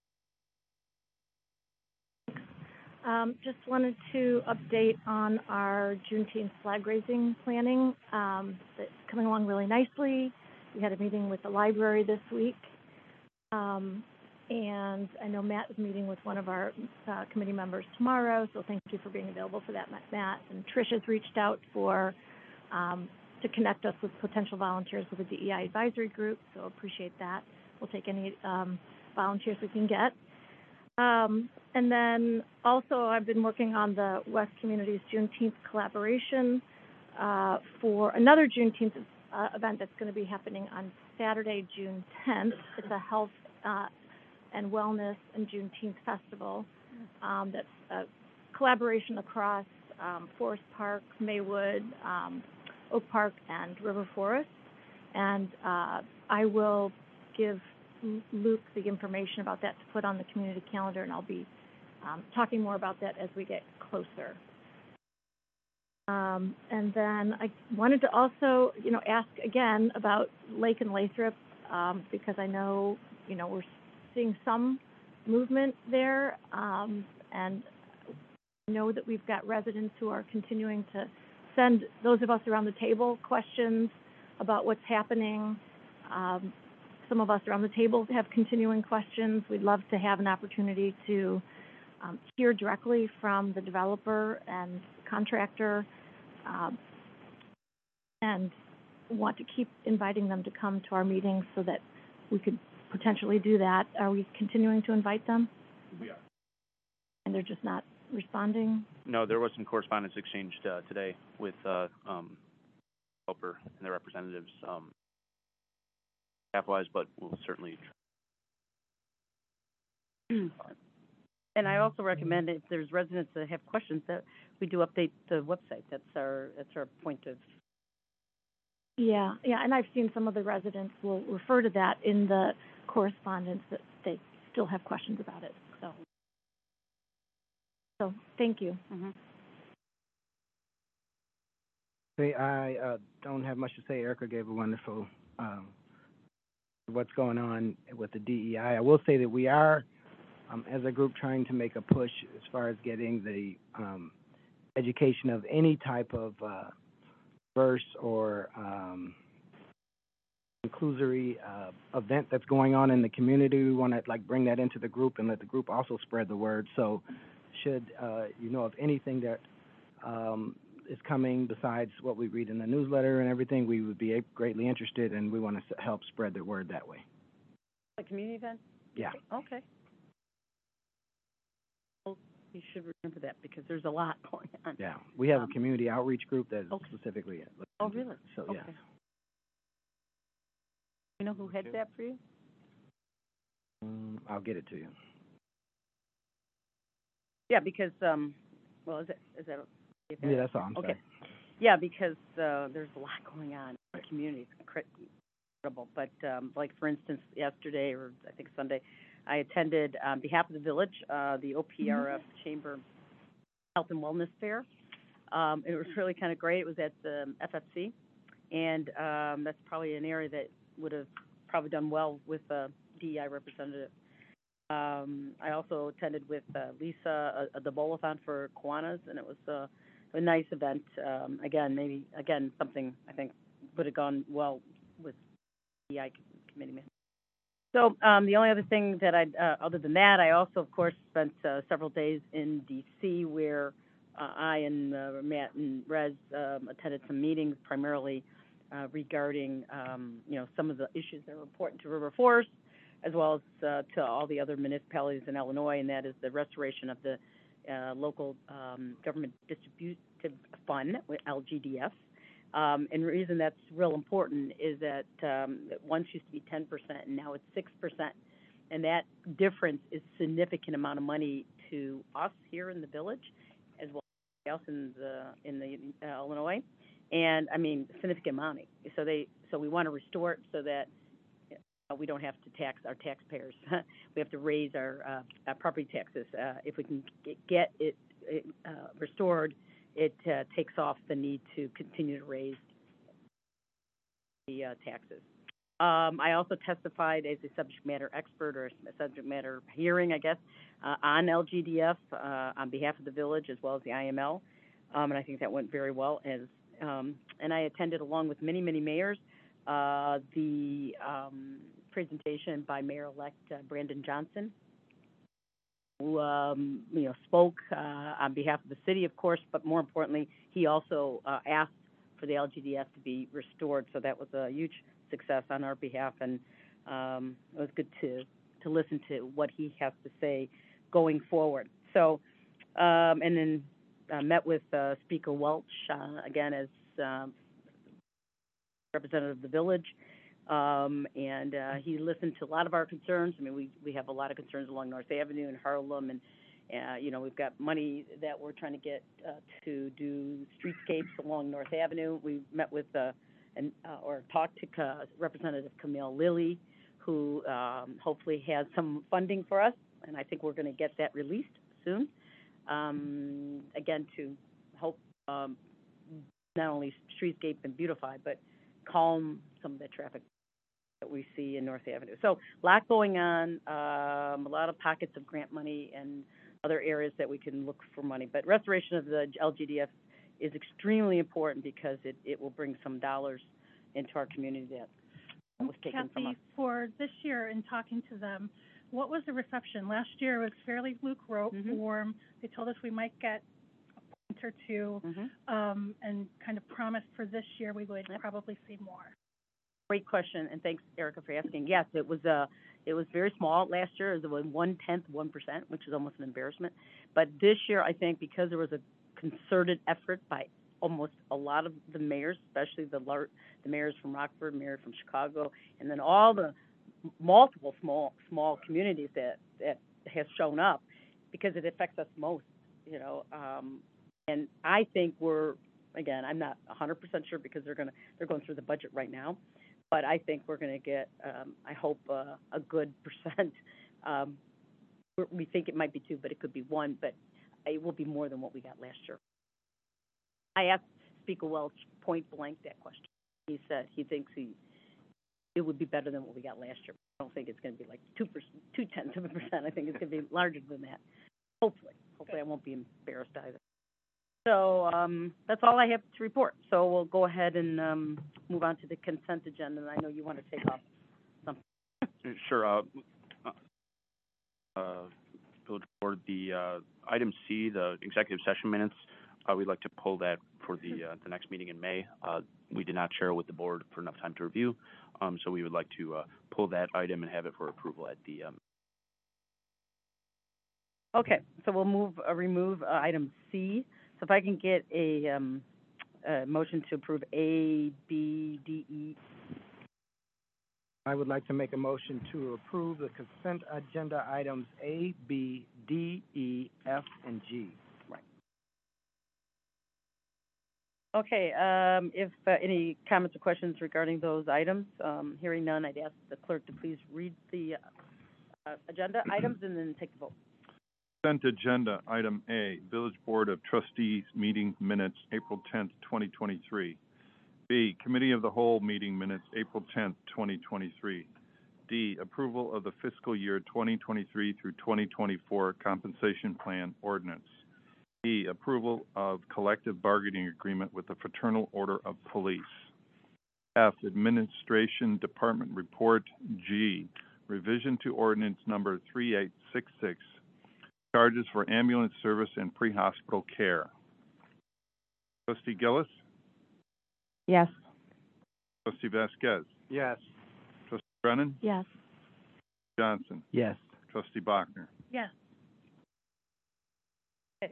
Um, just wanted to update on our Juneteenth flag raising planning. Um, it's coming along really nicely. We had a meeting with the library this week. Um, and I know Matt is meeting with one of our uh, committee members tomorrow, so thank you for being available for that, Matt. And Trish has reached out for um, to connect us with potential volunteers with the D E I advisory group, so appreciate that. We'll take any um, volunteers we can get. Um, and then also I've been working on the West Communities Juneteenth collaboration uh, for another Juneteenth uh, event that's going to be happening on Saturday, June tenth. It's a health uh, and wellness and Juneteenth festival um, that's a collaboration across um, Forest Park, Maywood, um, Oak Park, and River Forest. And uh, I will give Luke the information about that to put on the community calendar, and I'll be um, talking more about that as we get closer. Um, and then I wanted to also, you know, ask again about Lake and Lathrop, um, because I know, you know, we're seeing some movement there, um, and I know that we've got residents who are continuing to send those of us around the table questions about what's happening. Um, some of us around the table have continuing questions. We'd love to have an opportunity to um, hear directly from the developer and contractor, um, and want to keep inviting them to come to our meetings so that we could potentially do that. Are we continuing to invite them? We are. And they're just not responding? No, there was some correspondence exchanged uh, today with uh, um, developer and their representatives, um, staff-wise, but we'll certainly. And I also recommend if there's residents that have questions that we do update the website. That's our, that's our point of. Yeah, yeah, and I've seen some of the residents will refer to that in the correspondence that they still have questions about it, so. So, thank you. Mm-hmm. Hey, I uh, don't have much to say. Erica gave a wonderful um, what's going on with the D E I. I will say that we are, um, as a group, trying to make a push as far as getting the um, education of any type of uh, verse or um, inclusory uh, event that's going on in the community. We want to like bring that into the group and let the group also spread the word. So, should uh, you know of anything that um, is coming besides what we read in the newsletter and everything, we would be greatly interested, and we want to help spread the word that way. A community event? Yeah. Okay. Well, you should remember that because there's a lot going on. Yeah, we have Um, a community outreach group that is okay. specifically. Oh, really? So Okay. yeah. You know who heads that for you? Um, I'll get it to you. Yeah, because, um, well, is it, is that? Is that Yeah, that's all. I'm okay. sorry. Yeah, because uh, there's a lot going on in the community. It's incre- incredible. But um, like, for instance, yesterday or I think Sunday, I attended on behalf of the village uh, the O P R F mm-hmm. Chamber Health and Wellness Fair. Um, it was really kind of great. It was at the F F C, and um, that's probably an area that would have probably done well with a D E I representative. Um, I also attended with uh, Lisa a, a Debolathon for Kiwanis, and it was uh, a nice event. Um, again, maybe, again, something I think would have gone well with D E I committee members. So um, the only other thing that I, uh, other than that, I also, of course, spent uh, several days in D C where uh, I and uh, Matt and Rez um, attended some meetings, primarily uh, regarding, um, you know, some of the issues that are important to River Forest, as well as uh, to all the other municipalities in Illinois, and that is the restoration of the uh, local um, government distributive fund, with L G D F. Um, and the reason that's real important is that um, it once used to be ten percent, and now it's six percent. And that difference is a significant amount of money to us here in the village, as well as else in the in the uh, Illinois. And I mean, significant amount. So they so we want to restore it so that Uh, we don't have to tax our taxpayers. We have to raise our, uh, our property taxes. Uh, if we can get, get it, it uh, restored, it uh, takes off the need to continue to raise the uh, taxes. Um, I also testified as a subject matter expert, or a subject matter hearing, I guess, uh, on L G D F uh, on behalf of the village as well as the I M L, um, and I think that went very well. As um, and I attended along with many, many mayors uh, the um, presentation by Mayor-elect uh, Brandon Johnson, who um, you know spoke uh, on behalf of the city, of course, but more importantly, he also uh, asked for the L G D F to be restored. So that was a huge success on our behalf, and um, it was good to to listen to what he has to say going forward. So, um, and then uh, met with uh, Speaker Welch uh, again as um, representative of the village. Um, and uh, he listened to a lot of our concerns. I mean, we, we have a lot of concerns along North Avenue and Harlem, and, uh, you know, we've got money that we're trying to get uh, to do streetscapes along North Avenue. We met with, uh, an, uh, or talked to uh, Representative Camille Lilly, who um, hopefully has some funding for us, and I think we're going to get that released soon, um, again, to help um, not only streetscape and beautify, but calm some of the traffic that we see in North Avenue. So a lot going on, um, a lot of pockets of grant money and other areas that we can look for money. But restoration of the L G D F is extremely important because it, it will bring some dollars into our community that was taken from us. Kathy, for this year in talking to them, what was the reception? Last year was fairly lukewarm. Mm-hmm. They told us we might get a point or two, mm-hmm. um, and kind of promised for this year we would yep. probably see more. Great question, and thanks, Erica, for asking. Yes, it was uh, it was very small last year. It was one tenth, one percent, which is almost an embarrassment. But this year, I think, because there was a concerted effort by almost a lot of the mayors, especially the lar- the mayors from Rockford, mayor from Chicago, and then all the multiple small small communities that that has shown up, because it affects us most, you know. Um, and I think we're, again, I'm not one hundred percent sure because they're gonna they're going through the budget right now, but I think we're gonna get, um, I hope, uh, a good percent. Um, we're, we think it might be two, but it could be one, but it will be more than what we got last year. I asked Speaker Welch point blank that question. He said he thinks he it would be better than what we got last year. I don't think it's going to be like two percent, two tenths of a percent. I think it's going to be larger than that. Hopefully, hopefully I won't be embarrassed either. So um, that's all I have to report. So we'll go ahead and um, move on to the consent agenda. And I know you want to take off something. Sure. Uh, uh, Village Board, the uh, item C, the executive session minutes, uh, we'd like to pull that for the uh, the next meeting in May. Uh, we did not share with the board for enough time to review, um, so we would like to uh, pull that item and have it for approval at the. Um... Okay, so we'll move uh, remove uh, item C. So if I can get a, um, a motion to approve A, B, D, E. I would like to make a motion to approve the consent agenda items A, B, D, E, F, and G. Right. Okay, um, if uh, any comments or questions regarding those items, um, hearing none, I'd ask the clerk to please read the uh, agenda items and then take the vote. Consent agenda, item A, Village Board of Trustees meeting minutes, April tenth, twenty twenty-three. B, Committee of the Whole meeting minutes, April tenth, twenty twenty-three. D, approval of the fiscal year twenty twenty-three through twenty twenty-four compensation plan ordinance. E, approval of collective bargaining agreement with the Fraternal Order of Police. F, administration department report. G, revision to ordinance number three eight six six, charges for ambulance service and pre-hospital care. Trustee Gillis? Yes. Trustee Vasquez? Yes. Trustee Brennan? Yes. Johnson? Yes. Trustee Bachner? Yes. Okay.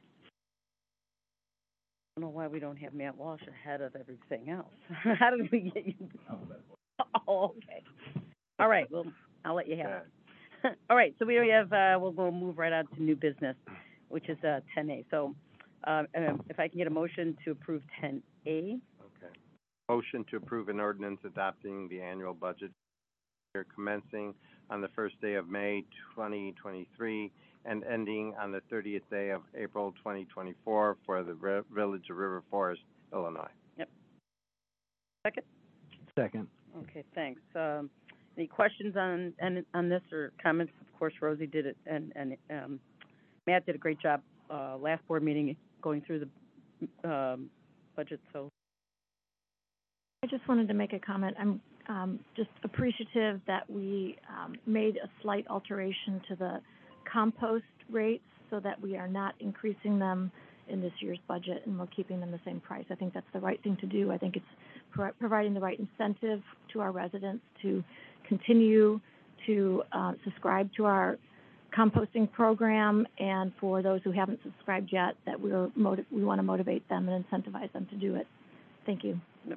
I don't know why we don't have Matt Walsh ahead of everything else. How did we get you? Oh, okay. All right, well, I'll let you have it. All right, so we have, uh, we'll go move right on to new business, which is uh, ten A. So uh, um, if I can get a motion to approve ten A. Okay. Motion to approve an ordinance adopting the annual budget year commencing on the first day of May twenty twenty-three and ending on the thirtieth day of April twenty twenty-four for the Re- Village of River Forest, Illinois. Yep. Second? Second. Okay, thanks. Um, any questions on, on on this or comments? Of course, Rosie did it, and and um, Matt did a great job uh, last board meeting going through the um, budget. So I just wanted to make a comment. I'm um, just appreciative that we um, made a slight alteration to the compost rates so that we are not increasing them in this year's budget and we're keeping them the same price. I think that's the right thing to do. I think it's pro- providing the right incentive to our residents to continue to uh, subscribe to our composting program, and for those who haven't subscribed yet, that we're motiv- we want to motivate them and incentivize them to do it. Thank you. Yep.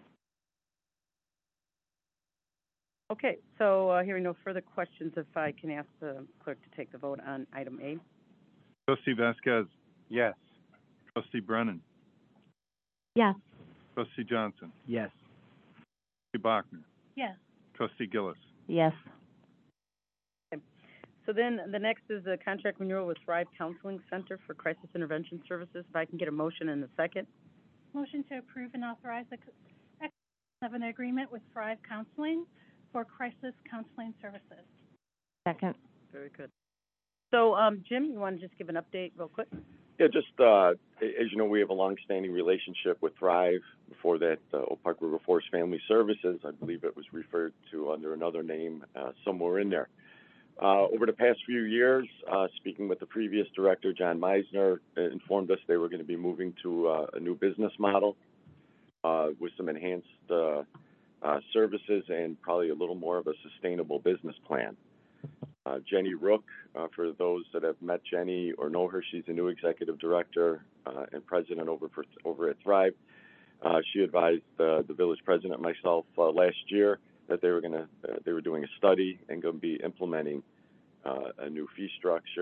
Okay, so uh, hearing no further questions, if I can ask the clerk to take the vote on item A. Trustee Vasquez? Yes. Trustee Brennan? Yes. Trustee Johnson? Yes. Trustee Bachner? Yes. Trustee Gillis? Yes. Okay. So then the next is the contract renewal with Thrive Counseling Center for Crisis Intervention Services. If I can get a motion in a second. Motion to approve and authorize the execution of an agreement with Thrive Counseling for crisis counseling services. Second. Very good. So, um, Jim, you want to just give an update real quick? Yeah, just uh, as you know, we have a long-standing relationship with Thrive. Before that, uh, Oak Park River Forest Family Services. I believe it was referred to under another name uh, somewhere in there. Uh, over the past few years, uh, speaking with the previous director, John Meisner, informed us they were going to be moving to uh, a new business model uh, with some enhanced uh, uh, services and probably a little more of a sustainable business plan. Uh, Jenny Rook, uh, for those that have met Jenny or know her, she's the new executive director uh, and president over for, over at Thrive. Uh, she advised uh, the village president, myself, uh, last year that they were going to uh, they were doing a study and going to be implementing uh, a new fee structure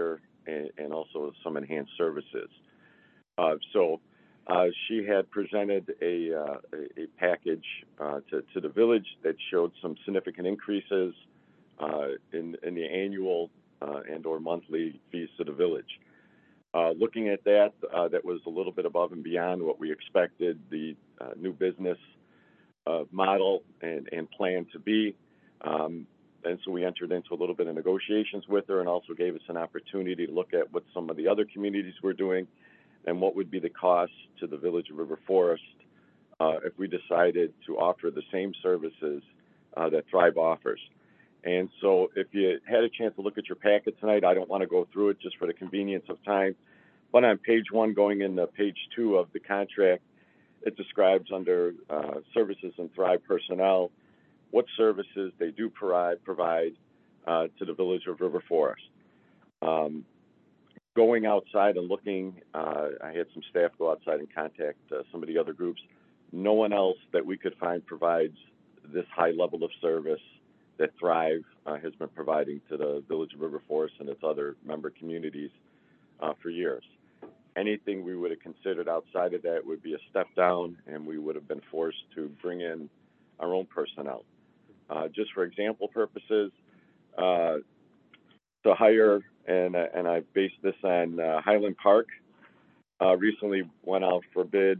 and, and also some enhanced services. Uh, so uh, she had presented a, uh, a, a package uh, to, to the village that showed some significant increases uh, in, in the annual uh, and or monthly fees to the village. Uh, looking at that, uh, that was a little bit above and beyond what we expected the uh, new business uh, model and, and plan to be. Um, and so we entered into a little bit of negotiations with her and also gave us an opportunity to look at what some of the other communities were doing and what would be the cost to the Village of River Forest uh, if we decided to offer the same services uh, that Thrive offers. And so if you had a chance to look at your packet tonight, I don't want to go through it just for the convenience of time, but on page one going into page two of the contract, it describes under uh, services and Thrive personnel what services they do provide, provide uh, to the Village of River Forest. Um, going outside and looking, uh, I had some staff go outside and contact uh, some of the other groups. No one else that we could find provides this high level of service that Thrive uh, has been providing to the Village of River Forest and its other member communities uh, for years. Anything we would have considered outside of that would be a step down, and we would have been forced to bring in our own personnel. Uh, just for example purposes, uh, to hire, and, uh, and I based this on uh, Highland Park, uh, recently went out for bid.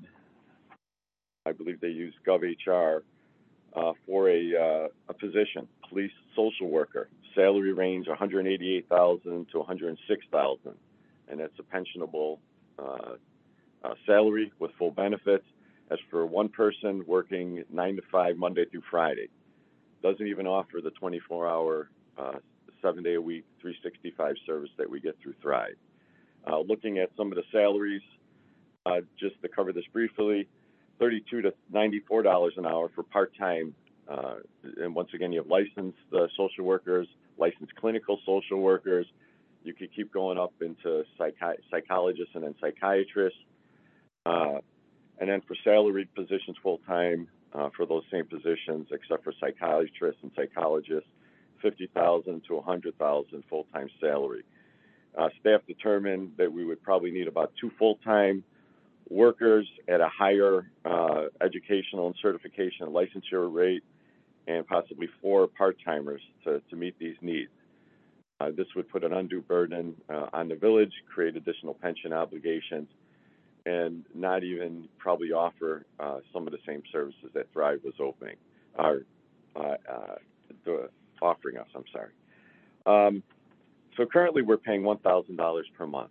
I believe they used GovHR uh, for a, uh, a position, police social worker, salary range one hundred eighty-eight thousand dollars to one hundred six thousand dollars, and that's a pensionable uh, uh, salary with full benefits. As for one person working nine to five Monday through Friday, doesn't even offer the twenty-four hour, uh, seven day a week, three sixty-five service that we get through Thrive. Uh, looking at some of the salaries, uh, just to cover this briefly, thirty-two to ninety-four dollars an hour for part-time, uh, and once again, you have licensed uh, social workers, licensed clinical social workers. You could keep going up into psychi- psychologists and then psychiatrists. Uh, and then for salaried positions full-time, uh, for those same positions, except for psychiatrists and psychologists, fifty thousand to one hundred thousand full-time salary. Uh, staff determined that we would probably need about two full-time workers at a higher uh, educational and certification and licensure rate, and possibly four part-timers to, to meet these needs. Uh, this would put an undue burden uh, on the village, create additional pension obligations, and not even probably offer uh, some of the same services that Thrive was opening, or uh, uh, the, offering us, I'm sorry. Um, so currently we're paying one thousand dollars per month.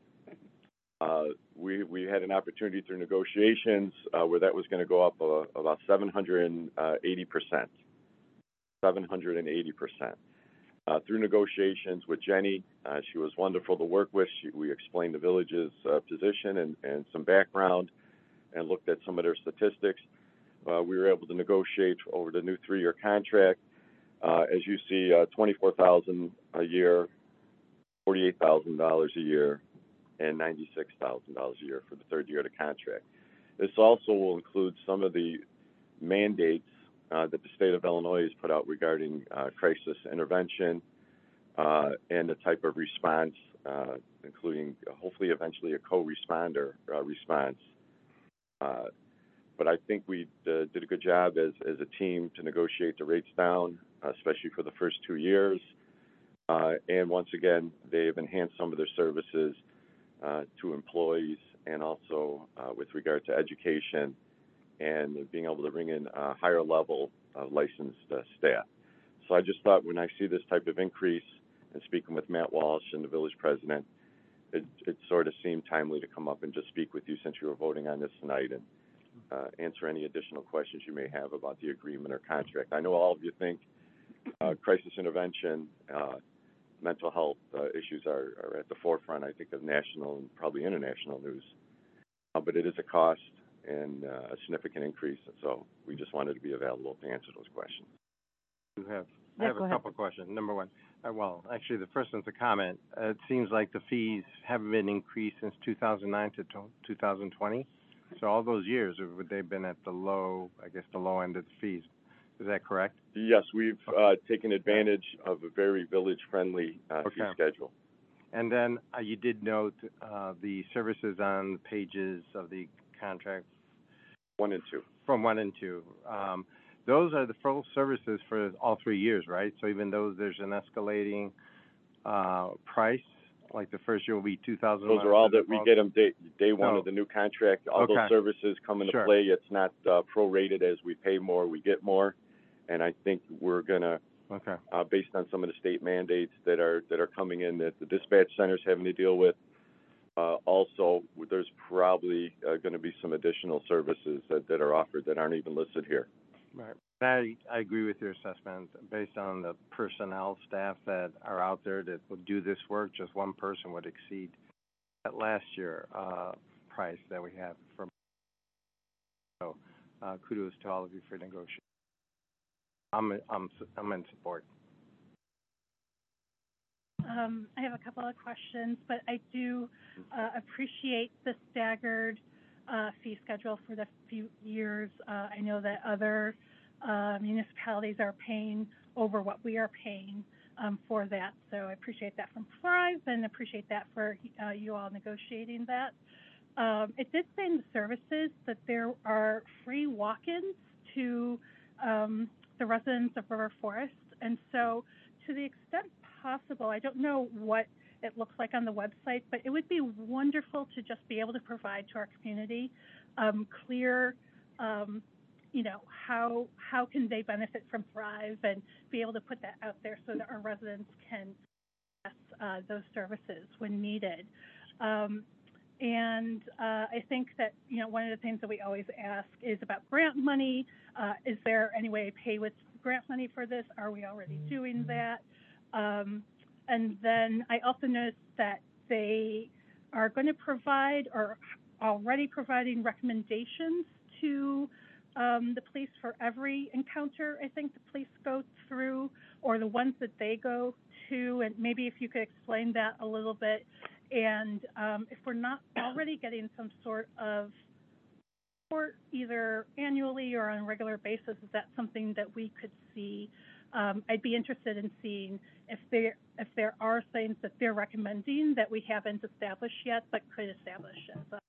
Uh, we, we had an opportunity through negotiations uh, where that was going to go up uh, about seven hundred eighty percent. seven hundred eighty percent. Uh, through negotiations with Jenny, uh, she was wonderful to work with. She, we explained the village's uh, position and, and some background and looked at some of their statistics. Uh, we were able to negotiate over the new three-year contract. Uh, as you see, uh, twenty-four thousand dollars a year, forty-eight thousand dollars a year, and ninety-six thousand dollars a year for the third year of the contract. This also will include some of the mandates uh, that the state of Illinois has put out regarding uh, crisis intervention uh, and the type of response, uh, including uh, hopefully eventually a co-responder uh, response. Uh, but I think we uh, did a good job as, as a team to negotiate the rates down, uh, especially for the first two years. Uh, and once again, they've enhanced some of their services uh, to employees and also uh, with regard to education and being able to bring in a higher level of licensed uh, staff. So I just thought when I see this type of increase, and speaking with Matt Walsh and the village president, it, it sort of seemed timely to come up and just speak with you since you were voting on this tonight and uh, answer any additional questions you may have about the agreement or contract. I know all of you think uh, crisis intervention, uh, mental health uh, issues are, are at the forefront, I think, of national and probably international news. Uh, but it is a cost and uh, a significant increase, and so we just wanted to be available to answer those questions. You have, I Yeah, have go a ahead. couple of questions. Number one, uh, well, actually, the first one's a comment. Uh, it seems like the fees haven't been increased since two thousand nine to two thousand twenty. So all those years, have they been at the low, I guess, the low end of the fees? Is that correct? Yes, we've uh, taken advantage of a very village-friendly uh, fee Okay. schedule. And then uh, you did note uh, the services on pages of the contract. One and two. From one and two. Um, those are the full services for all three years, right? So even though there's an escalating uh, price, like the first year will be two thousand. Those are all that we get them day, day one Oh. of the new contract. All Okay. those services come into Sure. play. It's not uh, prorated as we pay more, we get more. And I think we're gonna, Okay. uh, based on some of the state mandates that are that are coming in that the dispatch center's having to deal with. Uh, also, there's probably uh, going to be some additional services that, that are offered that aren't even listed here. Right. I, I agree with your assessment. Based on the personnel staff that are out there that will do this work, just one person would exceed that last year uh, price that we have from. So uh, kudos to all of you for negotiating. I'm, I'm, I'm in support. Um, I have a couple of questions, but I do uh, appreciate the staggered uh, fee schedule for the few years. Uh, I know that other uh, municipalities are paying over what we are paying um, for that, so I appreciate that from Thrive and appreciate that for uh, you all negotiating that. Um, it did say in the services that there are free walk-ins to um, the residents of River Forest, and so to the extent possible, I don't know what it looks like on the website, but it would be wonderful to just be able to provide to our community um, clear, um, you know, how how can they benefit from Thrive, and be able to put that out there so that our residents can access uh, those services when needed. Um, and uh, I think that, you know, one of the things that we always ask is about grant money. Uh, is there any way to pay with grant money for this? Are we already doing that? Um, and then I also noticed that they are going to provide or already providing recommendations to um, the police for every encounter I think the police go through, or the ones that they go to, and maybe if you could explain that a little bit. And um, if we're not already getting some sort of support either annually or on a regular basis, is that something that we could see? Um, I'd be interested in seeing if there if there are things that they're recommending that we haven't established yet but could establish as a.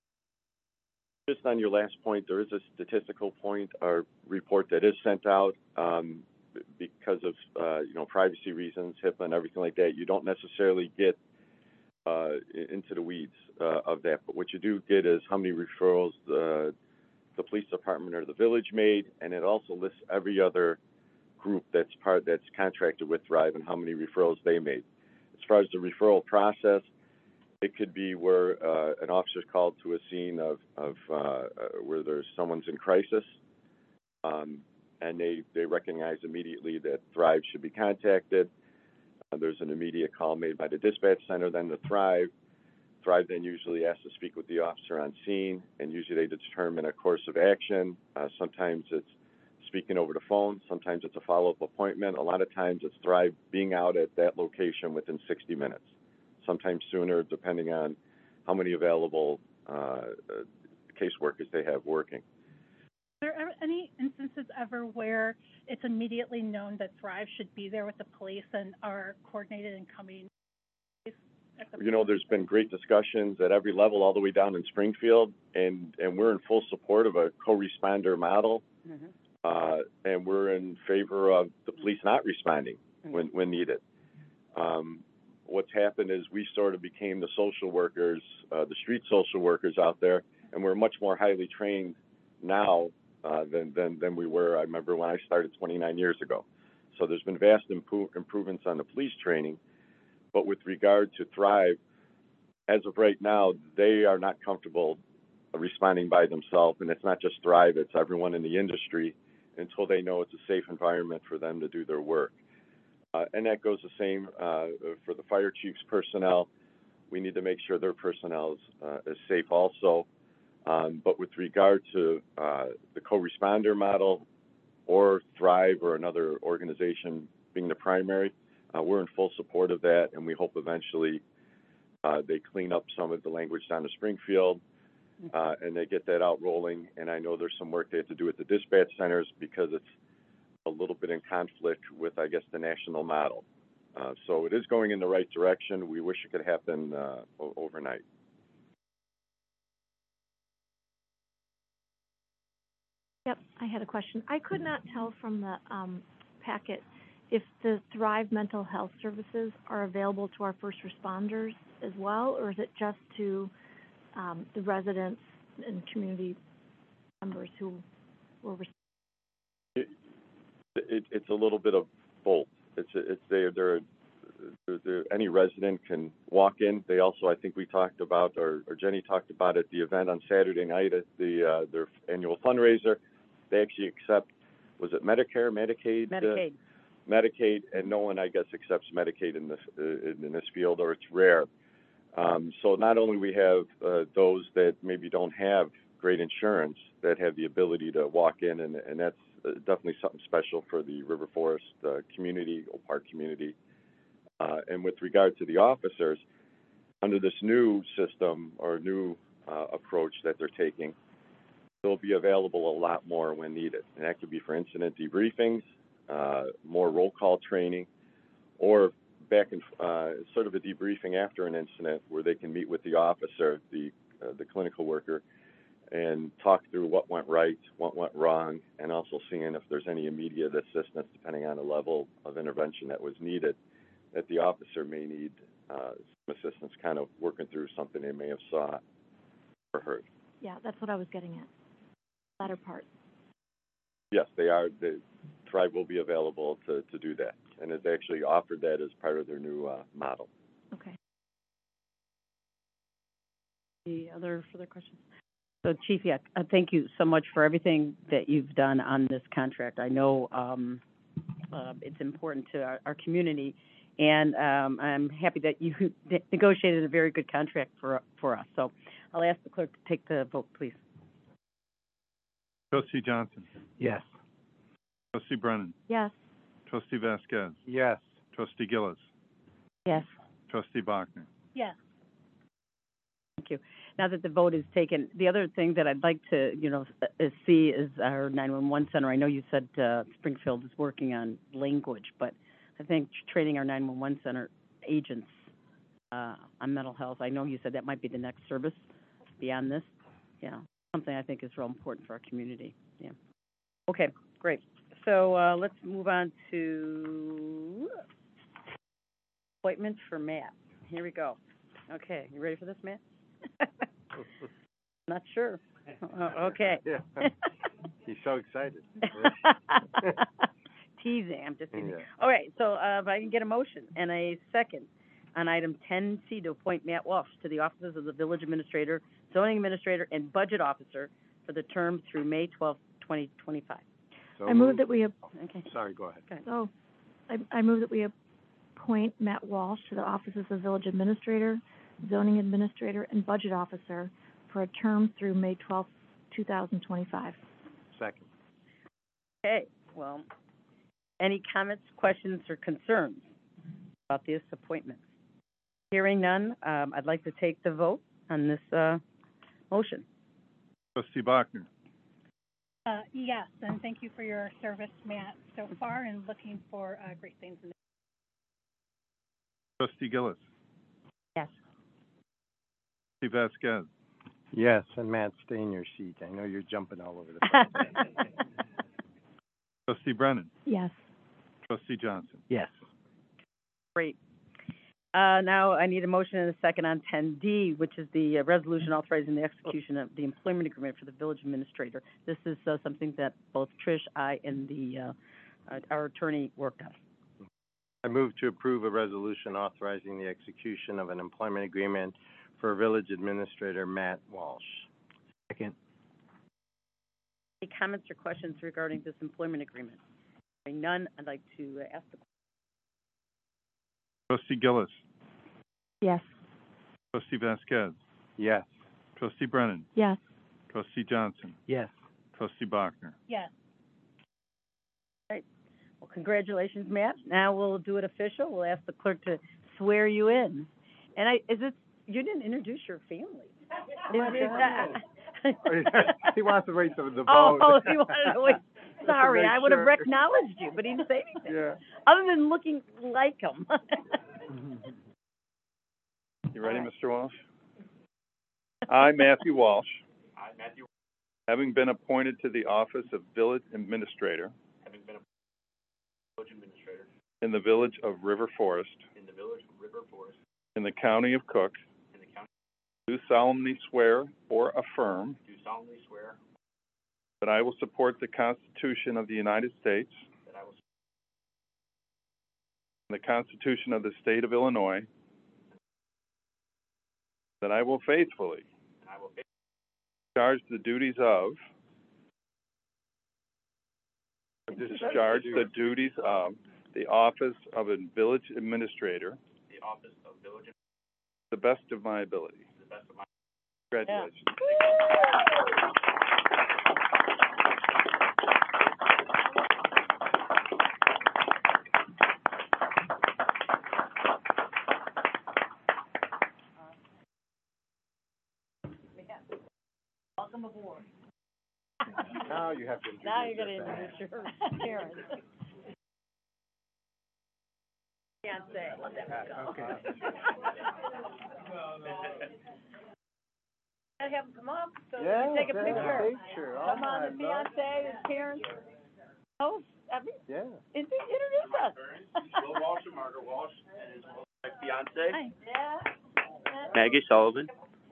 Just on your last point, there is a statistical point or report that is sent out um, because of uh, you know privacy reasons, HIPAA and everything like that. You don't necessarily get uh, into the weeds uh, of that, but what you do get is how many referrals the the police department or the village made, and it also lists every other group that's part that's contracted with Thrive and how many referrals they made. As far as the referral process, it could be where uh, an officer's called to a scene of, of uh, uh, where there's someone's in crisis, um, and they, they recognize immediately that Thrive should be contacted. Uh, there's an immediate call made by the dispatch center, then to Thrive. Thrive then usually asks to speak with the officer on scene, and usually they determine a course of action. Uh, sometimes it's speaking over the phone. Sometimes it's a follow-up appointment. A lot of times it's Thrive being out at that location within sixty minutes, sometimes sooner, depending on how many available uh, uh, caseworkers they have working. Are there ever any instances ever where it's immediately known that Thrive should be there with the police and are coordinated and coming? You know, there's been great discussions at every level, all the way down in Springfield, and, and we're in full support of a co-responder model, Mm-hmm. uh, and we're in favor of the police not responding when, when needed. Um, what's happened is we sort of became the social workers, uh, the street social workers out there, and we're much more highly trained now uh, than, than, than we were, I remember when I started twenty-nine years ago. So there's been vast improve, improvements on the police training. But with regard to Thrive, as of right now, they are not comfortable responding by themselves. And it's not just Thrive, it's everyone in the industry until they know it's a safe environment for them to do their work. Uh, and that goes the same uh, for the fire chief's personnel. We need to make sure their personnel is, uh, is safe also. Um, but with regard to uh, the co-responder model or Thrive or another organization being the primary, Uh, we're in full support of that, and we hope eventually uh, they clean up some of the language down to Springfield, uh, and they get that out rolling. And I know there's some work they have to do at the dispatch centers because it's a little bit in conflict with, I guess, the national model. Uh, so it is going in the right direction. We wish it could happen uh, o- overnight. Yep, I had a question. I could not tell from the um, packet if the Thrive Mental Health Services are available to our first responders as well, or is it just to um, the residents and community members who were receiving? It, it, it's a little bit of both. It's it's they they're, they're, they're any resident can walk in. They also, I think we talked about, or, or Jenny talked about at the event on Saturday night at the uh, their annual fundraiser. They actually accept, was it Medicare, Medicaid? Medicaid. Uh, Medicaid, and no one, I guess, accepts Medicaid in this uh, in this field, or it's rare. Um, so not only we have uh, those that maybe don't have great insurance that have the ability to walk in, and, and that's uh, definitely something special for the River Forest uh, community, Oak Park community. Uh, and with regard to the officers, under this new system or new uh, approach that they're taking, they'll be available a lot more when needed. And that could be for incident debriefings, uh, more roll call training, or back and uh, sort of a debriefing after an incident where they can meet with the officer, the uh, the clinical worker, and talk through what went right, what went wrong, and also seeing if there's any immediate assistance, depending on the level of intervention that was needed, that the officer may need uh, some assistance kind of working through something they may have saw or heard. Yeah, that's what I was getting at. Latter part. Yes, they are. The Thrive will be available to, to do that, and has actually offered that as part of their new uh, model. Okay. Any other further questions? So, Chief, yeah, uh, thank you so much for everything that you've done on this contract. I know um, uh, it's important to our, our community, and um, I'm happy that you negotiated a very good contract for for us. So, I'll ask the clerk to take the vote, please. Trustee Johnson. Yes. Trustee Brennan. Yes. Trustee Vasquez. Yes. Trustee Gillis. Yes. Trustee Bachner. Yes. Thank you. Now that the vote is taken, the other thing that I'd like to, you know, uh, see is our nine one one center. I know you said uh, Springfield is working on language, but I think training our nine one one center agents uh, on mental health, I know you said that might be the next service beyond this. Yeah, something I think is real important for our community. Yeah. Okay, great. So uh, let's move on to appointment for Matt. Here we go. Okay, you ready for this, Matt? Not sure. Uh, okay. Yeah. He's so excited. Teasing, I'm just teasing. Yeah. All right, so uh, if I can get a motion and a second on item ten C to appoint Matt Walsh to the offices of the Village Administrator, Zoning Administrator, and Budget Officer for the term through May twelfth, twenty twenty-five. So I move that we, ap- Okay. Sorry, go ahead. Go ahead. oh, I, I move that we appoint Matt Walsh to the offices of Village Administrator, Zoning Administrator, and Budget Officer for a term through May twelfth, two thousand twenty-five. Second. Okay, well, any comments, questions, or concerns about this appointment? Hearing none, um, I'd like to take the vote on this uh, motion. Trustee Bachner. Uh, yes, and thank you for your service, Matt, so far, and looking for uh, great things in the Trustee Gillis. Yes. Trustee Vasquez. Yes, and Matt, stay in your seat. I know you're jumping all over the place. Trustee Brennan. Yes. Trustee Johnson. Yes. Great. Uh, now I need a motion and a second on ten D, which is the uh, resolution authorizing the execution of the employment agreement for the village administrator. This is uh, something that both Trish, I, and the uh, uh, our attorney worked on. I move to approve a resolution authorizing the execution of an employment agreement for Village Administrator Matt Walsh. Second. Any comments or questions regarding this employment agreement? Hearing none, I'd like to uh, ask the Trustee Gillis. Yes. Trustee Vasquez. Yes. Trustee Brennan. Yes. Trustee Johnson. Yes. Trustee Bachner. yes. Right. Well, congratulations, Matt. Now we'll do it official. We'll ask the clerk to swear you in. And I, is it, you didn't introduce your family. Is it, uh, He wants to wait for the vote. oh, oh, he wanted to wait. sorry, make I would have sure. acknowledged you, but he didn't say anything. Yeah. Other than looking like him. You ready, Mister Walsh? I, Matthew Walsh, I, Matthew, having been appointed to the office of village administrator having been a village administrator in the village of River Forest in the village of River Forest in the county of Cook, in the county, do solemnly swear or affirm do solemnly swear that I will support the Constitution of the United States that I will and the Constitution of the State of Illinois, that I will faithfully and I will faithfully discharge the duties of discharge the duties of the office of a village administrator the office of village to the best of my ability. to the best of my Congratulations. Welcome aboard. Now you have to introduce Now you're gonna yourself. introduce your parents. Fiance, let that go. Okay. Gotta have him come up, so we Yeah, can take a yeah, picture. picture. Oh, Come on, my the fiance, his parents. Oh, I mean, Yeah. is he, introduce us. Will Walsh and Margaret Walsh, and his my fiance, Hi. Yeah. Maggie Sullivan.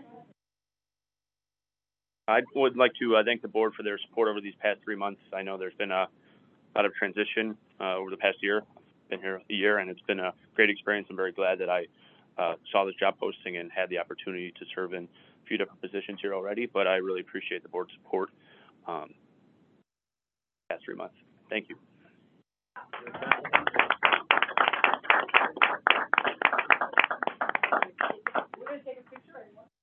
I would like to uh, thank the board for their support over these past three months. I know there's been a lot of transition uh, over the past year. I've been here a year, and it's been a great experience. I'm very glad that I uh, saw this job posting and had the opportunity to serve in a few different positions here already, but I really appreciate the board's support um, past three months. Thank you. We're gonna take a picture.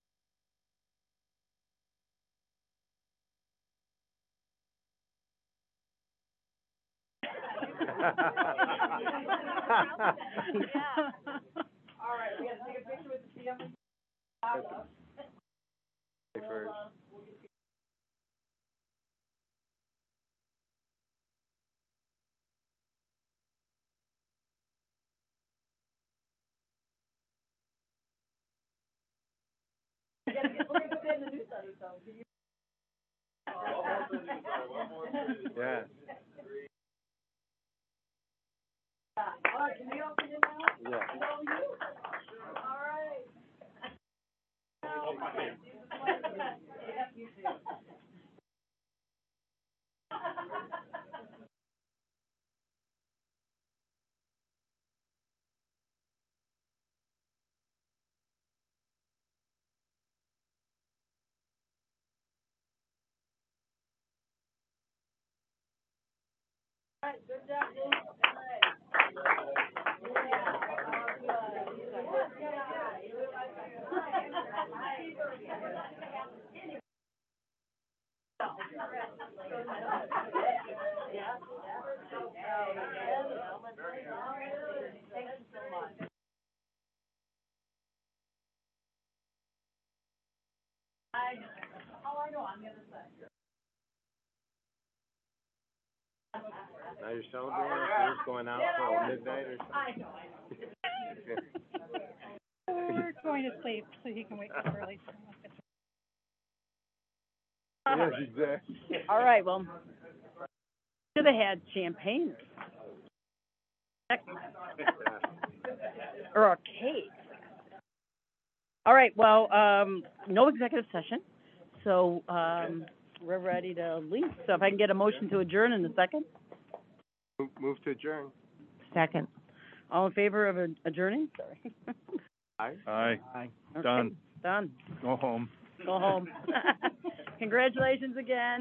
All right, we gotta take a picture with the family. First. We're gonna put that in the newsletter, so can you? Yeah. All right, can we open it now? Yeah. Hello, you? All right. All right, good job, Dave. Now you're celebrating, you're just going out till midnight or something? We're going to sleep so he can wake up early. Yes, exactly. All right, well, should have had champagne or a cake. All right, well, um, no executive session, so, um, we're ready to leave. So if I can get a motion to adjourn in a second. Move- Move to adjourn. Second. All in favor of ad- adjourning? Sorry. Aye. Aye. Aye. Okay, Done. Done. Go home. Go home. Congratulations again.